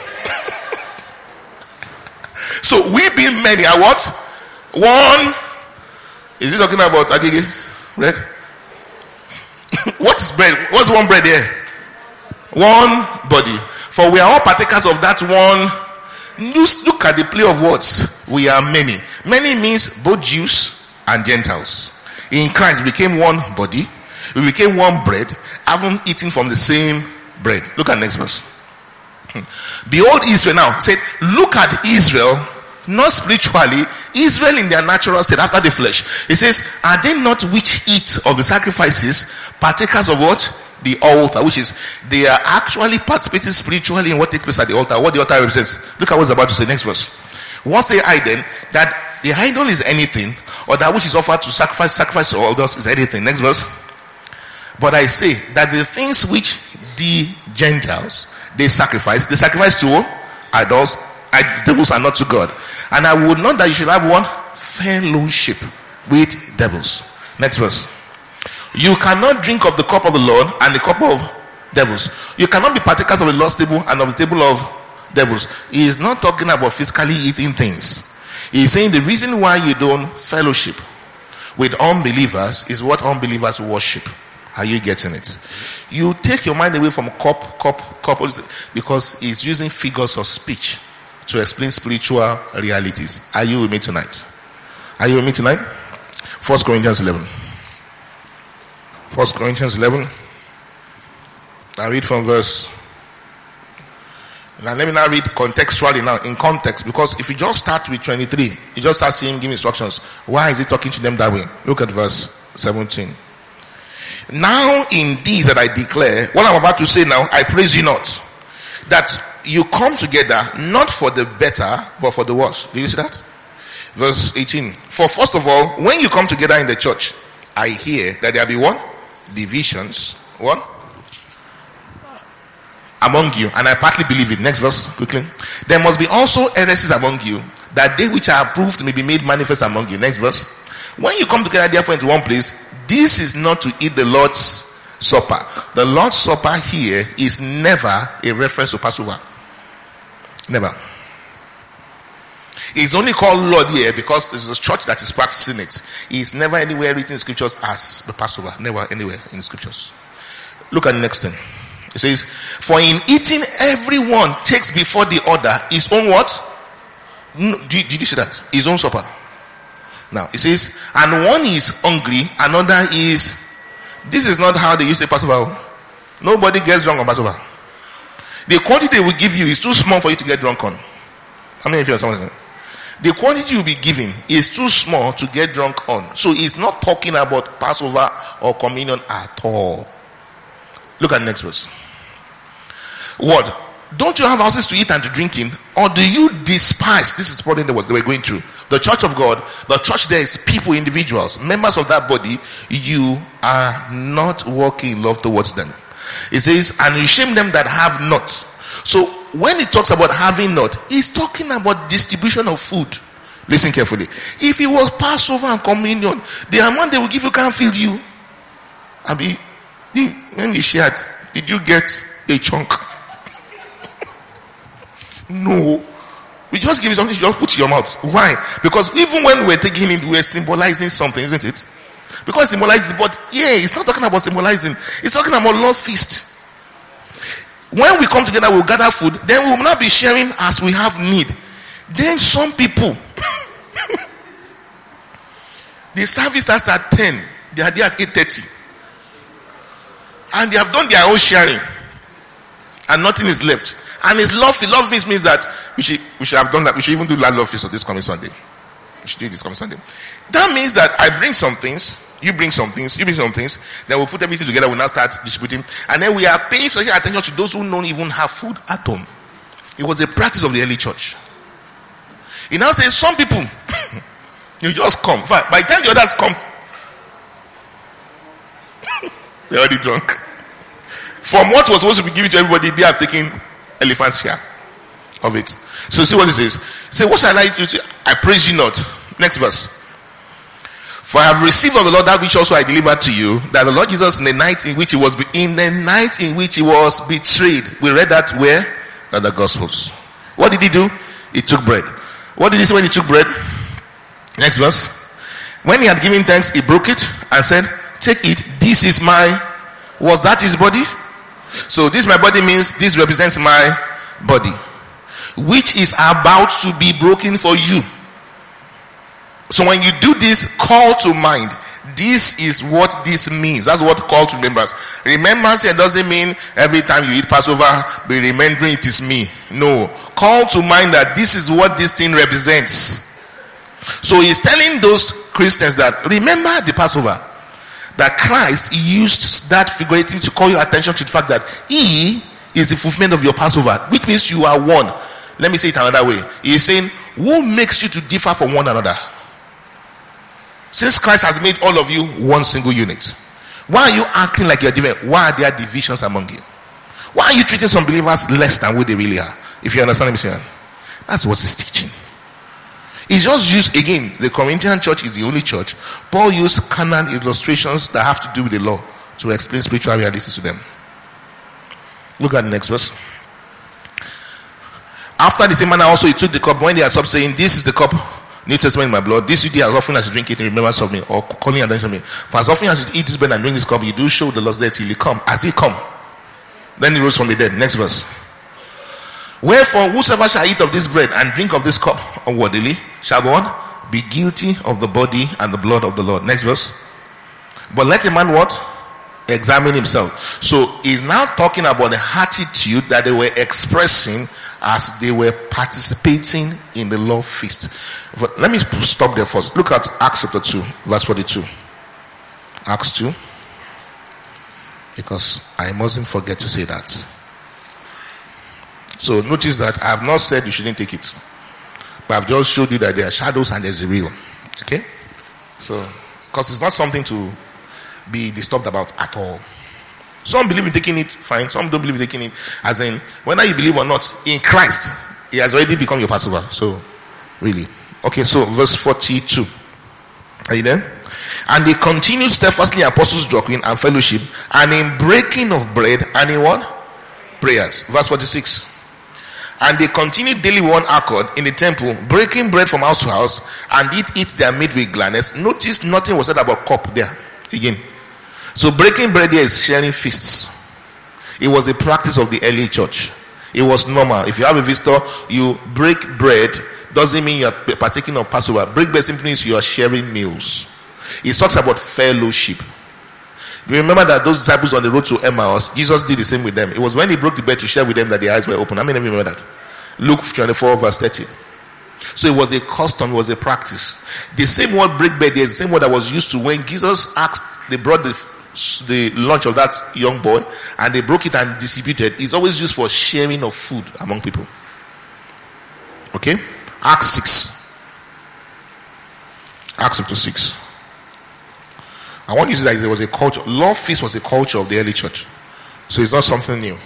A: So we being many are what? One. Is he talking about agege? Bread? What is bread? What's one bread here? One body. For we are all partakers of that one. Look at the play of words. We are many. Many means both Jews and Gentiles. In Christ we became one body. We became one bread, having eaten from the same bread. Look at next verse. Behold Israel now. Said, look at Israel, not spiritually, Israel in their natural state after the flesh. It says, are they not which eat of the sacrifices partakers of what? The altar, which is they are actually participating spiritually in what takes place at the altar. What the altar represents. Look at what's about to say. Next verse. What say I then? That the idol is anything, or that which is offered to sacrifice, sacrifice to idols is anything. Next verse. But I say that the things which the Gentiles they sacrifice, they sacrifice to idols, devils, are not to God. And I would not that you should have one fellowship with devils. Next verse. You cannot drink of the cup of the Lord and the cup of devils. You cannot be partakers of the Lord's table and of the table of devils. He is not talking about physically eating things. He is saying the reason why you don't fellowship with unbelievers is what unbelievers worship. Are you getting it? You take your mind away from cup, cup, cup, because he's using figures of speech to explain spiritual realities. Are you with me tonight? Are you with me tonight? First Corinthians eleven. First Corinthians eleven. I read from verse. Now let me now read contextually now, in context, because if you just start with twenty-three, you just start seeing give instructions. Why is he talking to them that way? Look at verse seventeen. Now in these that I declare, what I'm about to say now, I praise you not, that you come together not for the better, but for the worse. Did you see that? Verse eighteen. For first of all, when you come together in the church, I hear that there be one divisions, one among you, and I partly believe it. Next verse, quickly. There must be also heresies among you, that they which are approved may be made manifest among you. Next verse. When you come together therefore into one place, this is not to eat the Lord's Supper. The Lord's Supper here is never a reference to Passover. Never. It's only called Lord here because there's a church that is practicing it. It's never anywhere written in scriptures as the Passover. Never anywhere in the scriptures. Look at the next thing. It says, for in eating everyone takes before the other his own what? No, did, did you see that? His own supper. Now it says, and one is hungry, another is. This is not how they used to say Passover. Nobody gets drunk on Passover. The quantity they will give you is too small for you to get drunk on. How many of you are someone? The quantity you'll be giving is too small to get drunk on. So he's not talking about Passover or communion at all. Look at the next verse. What? Don't you have houses to eat and to drink in? Or do you despise? This is probably what they were going through. The church of God, the church there is people, individuals, members of that body. You are not walking in love towards them. It says, and you shame them that have not. So when it talks about having not, he's talking about distribution of food. Listen carefully. If it was Passover and communion, the amount they will give you can't fill you. I mean, when you shared, did you get a chunk? No. We just give you something you just put in your mouth. Why? Because even when we're taking it, we're symbolizing something, isn't it? Because it symbolizes, but yeah, it's not talking about symbolizing. It's talking about Lord's feast. When we come together, we'll gather food. Then we will not be sharing as we have need. Then some people, the service starts at ten. They are there at eight thirty. And they have done their own sharing. And nothing is left. And it's love. Love feast means that we should, we should have done that. We should even do that love feast on this coming Sunday. We should do this coming Sunday. That means that I bring some things, You bring some things, you bring some things, then we'll put everything together, we'll now start distributing. And then we are paying special attention to those who don't even have food at home. It was a practice of the early church. He now says, some people, you just come. In fact, by the time the others come, they're already drunk. From what was supposed to be given to everybody, they have taken elephant's share of it. So see what it says. Say, what shall I do? I praise you not. Next verse. For I have received of the Lord that which also I delivered to you, that the Lord Jesus in the night in which he was in the night in which he was betrayed. We read that where? In the Gospels. What did he do? He took bread. What did he say when he took bread? Next verse. When he had given thanks, he broke it and said, take it, this is my, was that his body? So this my body means this represents my body, which is about to be broken for you. So when you do this, call to mind, this is what this means. That's what call to remembrance. Remembrance here doesn't mean every time you eat Passover, be remembering it is me. No. Call to mind that this is what this thing represents. So he's telling those Christians that remember the Passover. That Christ used that figuratively to call your attention to the fact that he is the fulfillment of your Passover, which means you are one. Let me say it another way. He is saying, who makes you to differ from one another? Since Christ has made all of you one single unit, why are you acting like you're different? Why are there divisions among you? Why are you treating some believers less than what they really are? If you understand me, that's what he's teaching. He's just used, again, the Corinthian church is the only church. Paul used canon illustrations that have to do with the law to explain spiritual realities to them. Look at the next verse. After the same manner also he took the cup when they had stopped saying, this is the cup, New Testament in my blood. This you do as often as you drink it in remembrance of me, or calling attention to me. For as often as you eat this bread and drink this cup, you do show the Lord's death till he come. As he come, then he rose from the dead. Next verse. Wherefore, whosoever shall eat of this bread and drink of this cup unworthily shall go on, be guilty of the body and the blood of the Lord. Next verse. But let a man what? Examine himself. So he's now talking about the attitude that they were expressing as they were participating in the law feast. But let me stop there first. Look at Acts chapter two, verse forty-two. Acts two. Because I mustn't forget to say that. So notice that I have not said you shouldn't take it, but I've just showed you that there are shadows and there's a real. Okay? So, because it's not something to be disturbed about at all. Some believe in taking it, fine. Some don't believe in taking it. As in, whether you believe or not, in Christ, he has already become your Passover. So, really. Okay, so verse forty-two. Are you there? And they continued steadfastly in apostles' doctrine and fellowship, and in breaking of bread, and in what? Prayers. Verse forty-six. And they continued daily one accord in the temple, breaking bread from house to house, and did eat their meat with gladness. Notice nothing was said about cup there. Again. So breaking bread here is sharing feasts. It was a practice of the early church. It was normal. If you have a visitor, you break bread. Doesn't mean you are partaking of Passover. Break bread simply means you are sharing meals. It talks about fellowship. You remember that those disciples on the road to Emmaus, Jesus did the same with them. It was when he broke the bread to share with them that their eyes were open. How many of you remember that? Luke twenty-four verse thirty. So it was a custom, it was a practice. The same word break bread is the same word that was used to when Jesus asked, they brought the, the lunch of that young boy and they broke it and distributed. It's always used for sharing of food among people. Okay? Acts six. Acts chapter six. I want you to see that there was a culture. Law feast was a culture of the early church. So it's not something new.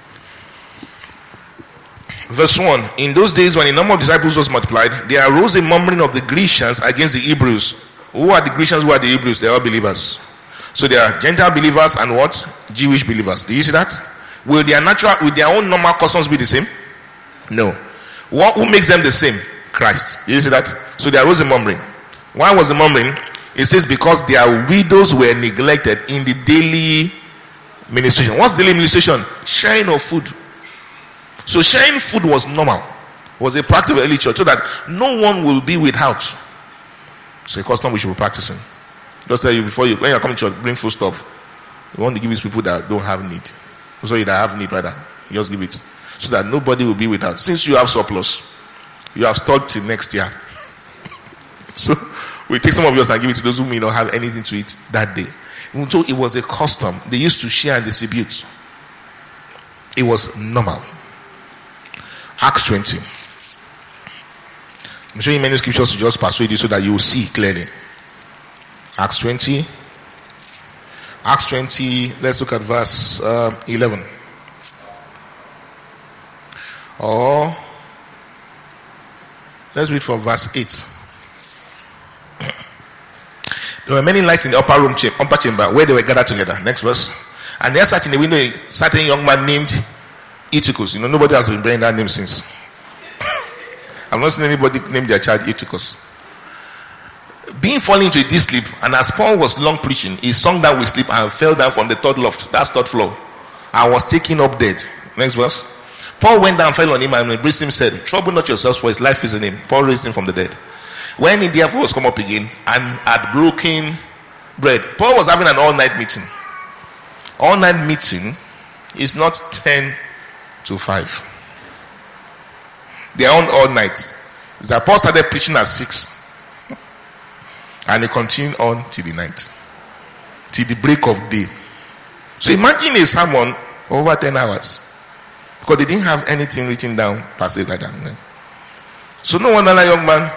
A: Verse one. In those days when the number of disciples was multiplied, there arose a murmuring of the Grecians against the Hebrews. Who are the Grecians? Who are the Hebrews? They are all believers. So they are Gentile believers and what? Jewish believers. Do you see that? Will their natural, will their own normal customs be the same? No. What, who makes them the same? Christ. Do you see that? So there arose a murmuring. Why was the murmuring? It says because their widows were neglected in the daily ministration. What's daily ministration? Sharing of food. So sharing food was normal. It was a practice of the early church so that no one will be without. It's a custom we should be practicing. Just tell you before you, when you're coming to church, bring food stuff. You want to give it to people that don't have need. So you that have need rather. You just give it. So that nobody will be without. Since you have surplus, you have stored till next year. So We take some of yours and give it to those who may not have anything to eat that day. So it was a custom. They used to share and distribute. It was normal. Acts twenty. I'm showing you many scriptures to just persuade you so that you will see clearly. Acts twenty. Acts twenty. Let's look at verse uh, eleven. Or let's read from verse eight. There were many lights in the upper room, upper chamber, where they were gathered together. Next verse. And there sat in the window a certain young man named Eutychus. You know, nobody has been bearing that name since. I've not seen anybody name their child Eutychus. Being fallen into a deep sleep, and as Paul was long preaching, he sunk down with sleep and fell down from the third loft, that's third floor, and was taken up dead. Next verse. Paul went down, fell on him, and embraced him, said, trouble not yourselves, for his life is in him. Paul raised him from the dead. When he therefore was come up again and had broken bread, Paul was having an all-night meeting. All-night meeting is not ten to five. They are on all night. The Paul started preaching at six, and he continued on till the night, till the break of day. So imagine a sermon over ten hours, because they didn't have anything written down per se like that. So no wonder that young man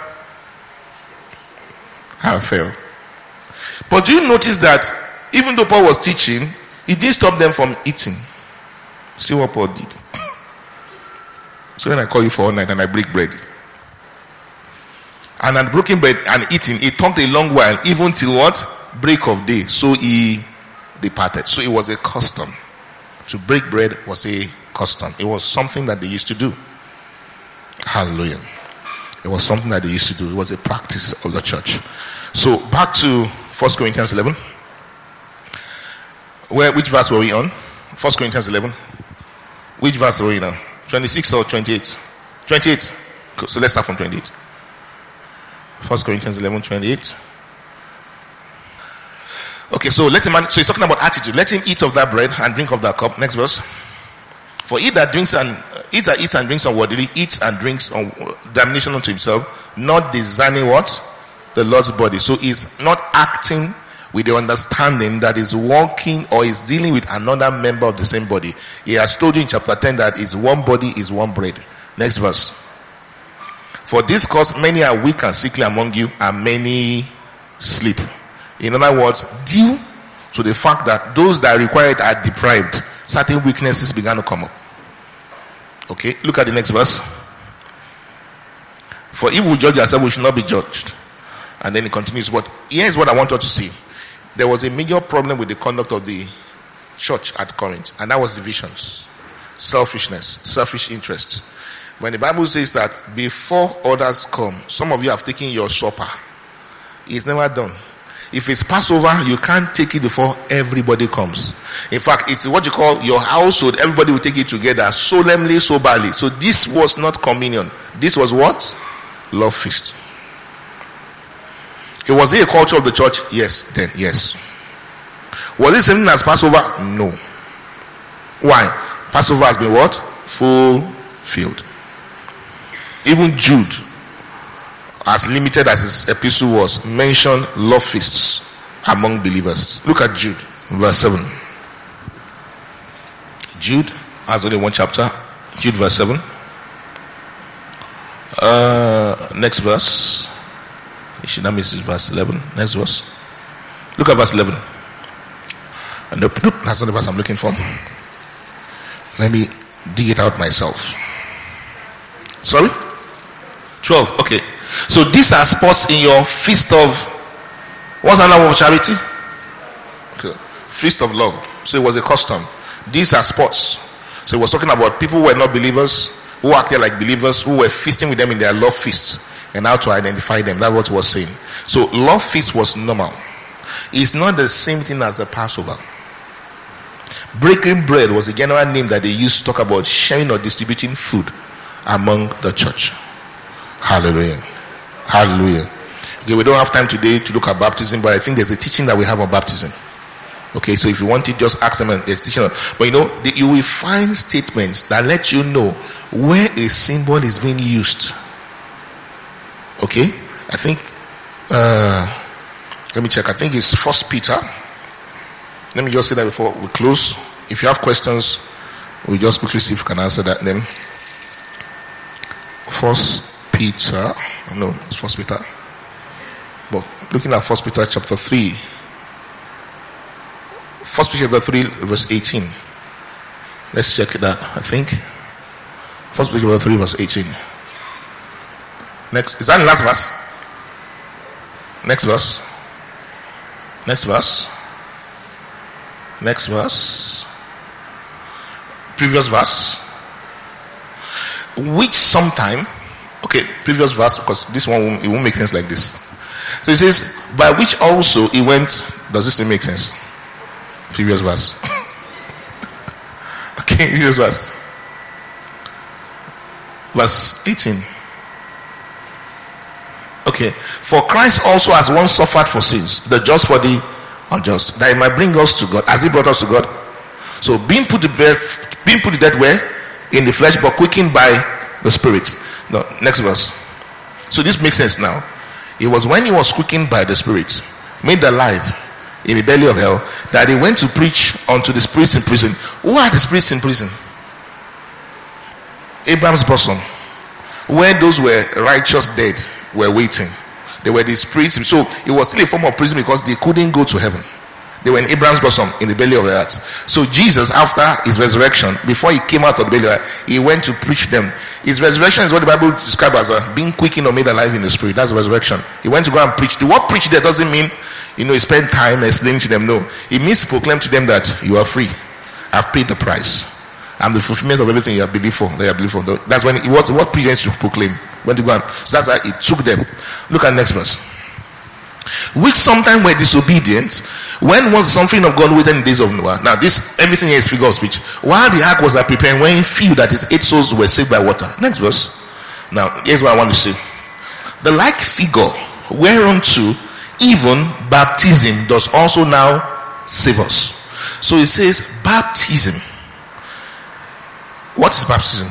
A: have failed. But do you notice that even though Paul was teaching, he didn't stop them from eating? See what Paul did. So when I call you for all night and I break bread, and at broken bread and eating, he talked a long while, even till what? Break of day. So he departed. So it was a custom. To break bread was a custom. It was something that they used to do. Hallelujah. It was something that they used to do. It was a practice of the church. So back to First Corinthians eleven. Where, which verse were we on? First Corinthians eleven. Which verse were we on? twenty-six or twenty-eight? twenty-eight. So let's start from twenty-eight. First Corinthians eleven, twenty-eight. Okay, so let him, so he's talking about attitude. Let him eat of that bread and drink of that cup. Next verse. For he that drinks and eats that eats and drinks unworthily, eats and drinks on damnation unto himself, not discerning what? The Lord's body. So he's not acting with the understanding that is walking or is dealing with another member of the same body. He has told you in chapter ten that is one body, is one bread. Next verse. For this cause many are weak and sickly among you, and many sleep. In other words, due to the fact that those that are required are deprived, certain weaknesses began to come up. Okay, look at the next verse. For if we judge ourselves, we should not be judged. And then it continues. But here's what I want you to see. There was a major problem with the conduct of the church at Corinth, and that was divisions, selfishness, selfish interests. When the Bible says that before others come, some of you have taken your supper. It's never done. If it's Passover, you can't take it before everybody comes. In fact, it's what you call your household. Everybody will take it together, solemnly, soberly. So this was not communion. This was what? Love feast. It was a culture of the church? Yes, then, yes. Was it something as Passover? No. Why? Passover has been what? Fulfilled. Even Jude, as limited as his epistle was, mentioned love feasts among believers. Look at Jude, verse seven. Jude has only one chapter. Jude, verse seven. Uh, next verse. You should not miss this verse eleven. Next verse. Look at verse eleven. Nope, nope, that's not the verse I'm looking for. Let me dig it out myself. Sorry? twelve. Okay. So these are spots in your feast of, what's the name of charity? Okay. Feast of love. So it was a custom. These are spots. So it was talking about people who were not believers, who acted like believers, who were feasting with them in their love feasts, and how to identify them. That's what it was saying. So love feast was normal. It's not the same thing as the Passover. Breaking bread was a general name that they used to talk about sharing or distributing food among the church. Hallelujah. Hallelujah. Okay, we don't have time today to look at baptism, but I think there's a teaching that we have on baptism. Okay, so if you want it, just ask them and there's teaching. But you know, you will find statements that let you know where a symbol is being used. Okay, I think Uh, let me check. I think it's First Peter. Let me just say that before we close. If you have questions, we'll just quickly see if we can answer that then. First Peter. No, it's First Peter. But looking at First Peter chapter three. First Peter chapter three, verse eighteen. Let's check that, I think. First Peter chapter three, verse eighteen. Next. Is that the last verse? Next verse. Next verse. Next verse. Previous verse. Which sometime. Okay, previous verse, because this one won't, it won't make sense like this. So it says, by which also he went. Does this make sense? Previous verse. Okay, previous verse. Verse eighteen. Okay. For Christ also has once suffered for sins, the just for the unjust, that he might bring us to God, as he brought us to God. So being put to death, being put to death where? In the flesh, but quickened by the Spirit. No, next verse. So this makes sense now. It was when he was quickened by the Spirit, made alive in the belly of hell, that he went to preach unto the spirits in prison. Who are the spirits in prison? Abraham's bosom, where those were righteous dead were waiting. They were the spirits. So it was still a form of prison because they couldn't go to heaven. They were in Abraham's bosom, in the belly of the earth. So Jesus, after his resurrection, before he came out of the belly of the earth, he went to preach them. His resurrection is what the Bible describes as uh, being quickened or made alive in the Spirit. That's the resurrection. He went to go and preach. The word preach there doesn't mean, you know, he spent time explaining to them. No. It means to proclaim to them that you are free. I've paid the price. I'm the fulfillment of everything you have believed for. That you have believed for. That's when it was what preachers to proclaim. When to go and, so that's how it took them. Look at the next verse. Which sometimes were disobedient, when was the suffering of God waited in the days of Noah? Now this, everything here is figure of speech. While the ark was preparing, when few, that is eight souls, were saved by water. Next verse. Now here's what I want to say. The like figure whereunto even baptism does also now save us. So it says baptism. What is baptism?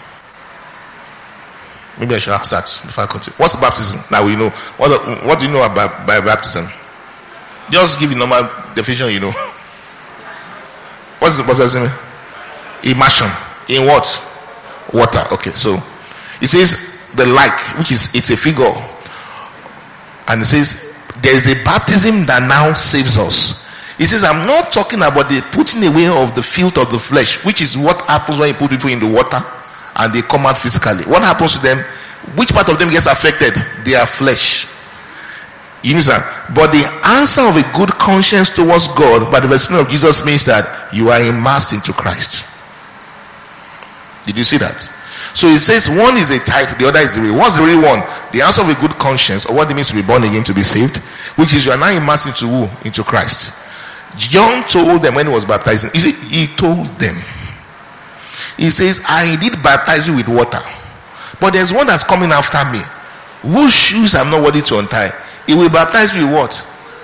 A: Maybe I should ask that before I continue. What's baptism? Now we know. What, what do you know about by baptism? Just give you normal definition, you know. What's the baptism? Immersion. In what? Water. Okay, so it says the like, which is, it's a figure. And it says there is a baptism that now saves us. He says, I'm not talking about the putting away of the filth of the flesh, which is what happens when you put people in the water and they come out physically. What happens to them? Which part of them gets affected? Their flesh. You understand? But the answer of a good conscience towards God by the resurrection of Jesus means that you are immersed into Christ. Did you see that? So it says one is a type, the other is the real. What's the real one? The answer of a good conscience, or what it means to be born again, to be saved, which is you are now immersed into who? Into Christ. John told them when he was baptizing, you see, he told them, he says, I did baptize you with water, but there's one that's coming after me, whose shoes I'm not worthy to untie. He will baptize you with what?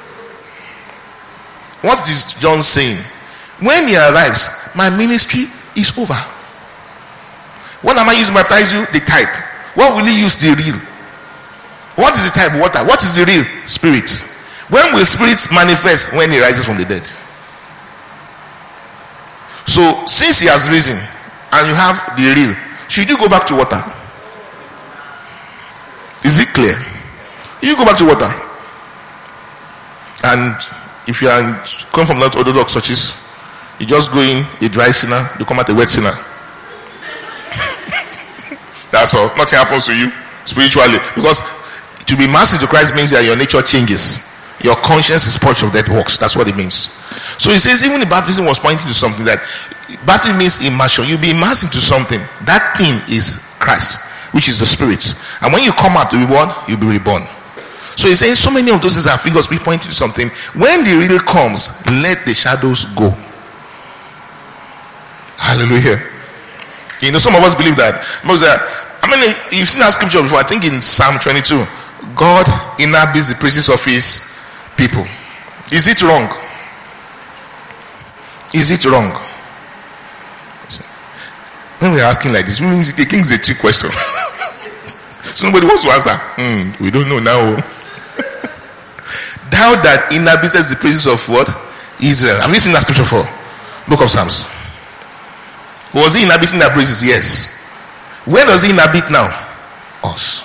A: What is John saying? When he arrives, my ministry is over. What am I using to baptize you? The type. What will he use? The real. What is the type? Water. What is the real? Spirit. When will spirit manifest? When he rises from the dead. So since he has risen and you have the real, should you go back to water? Is it clear? You go back to water. And if you are coming from not orthodox churches, you just go in a dry sinner, you come out a wet sinner. That's all. Nothing happens to you spiritually, because to be immersed into Christ means that your nature changes. Your conscience is purged of dead works. That's what it means. So he says even the baptism was pointing to something, that baptism means immersion. You'll be immersed into something. That thing is Christ, which is the Spirit. And when you come out to be born, you'll be reborn. So he's saying so many of those things are figures be pointing to something. When the real comes, let the shadows go. Hallelujah. You know, some of us believe that. I mean, you've seen that scripture before. I think in Psalm twenty-two, God inhabits the praises of his people. Is it wrong? Is it wrong? When we're asking like this, we think it's a trick question. Somebody wants to answer. Hmm, we don't know now. thou that inhabitest the praises of what? Israel. Have you seen that scripture before? Book of Psalms. Was he inhabiting their praises? Yes. Where does he inhabit now? Us.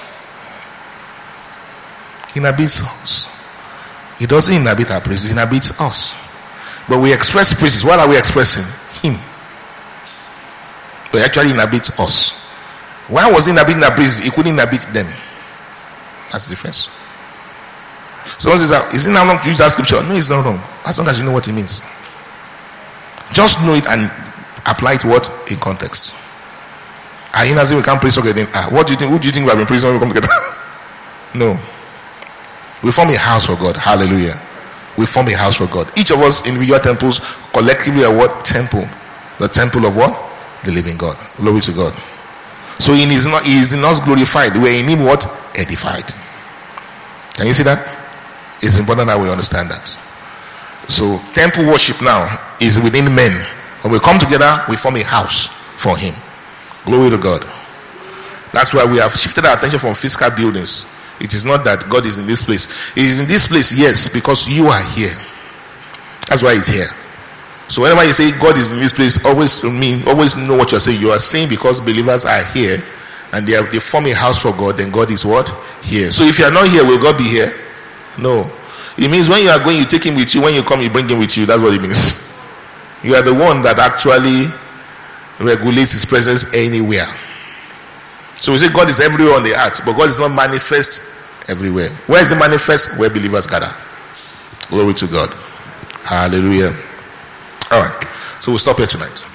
A: He inhabits us. He doesn't inhabit our praises, he inhabits us. But we express praises. What are we expressing? Him. But he actually inhabits us. Why was he inhabiting our praises? He couldn't inhabit them. That's the difference. So one says, is it now wrong to use that scripture? No, it's not wrong. As long as you know what it means. Just know it and apply it what? In context. Are you not saying we can't praise together? Ah, what do you think? Who do you think we have been praising when we come together? No. We form a house for God. Hallelujah. We form a house for God. Each of us individual temples collectively are what? Temple. The temple of what? The living God. Glory to God. So in his not he is in us glorified. We are in him what? Edified. Can you see that? It's important that we understand that. So temple worship now is within men. When we come together, we form a house for him. Glory to God. That's why we have shifted our attention from physical buildings. It is not that God is in this place. He is in this place, yes, because you are here. That's why he's here. So whenever you say God is in this place, always mean, always know what you're saying. You are saying because believers are here and they, are, they form a house for God, then God is what? Here. So if you are not here, will God be here? No. It means when you are going, you take him with you. When you come, you bring him with you. That's what it means. You are the one that actually regulates his presence anywhere. So we say God is everywhere on the earth, but God is not manifest everywhere. Where is he manifest? Where believers gather. Glory to God. Hallelujah. All right. So we'll stop here tonight.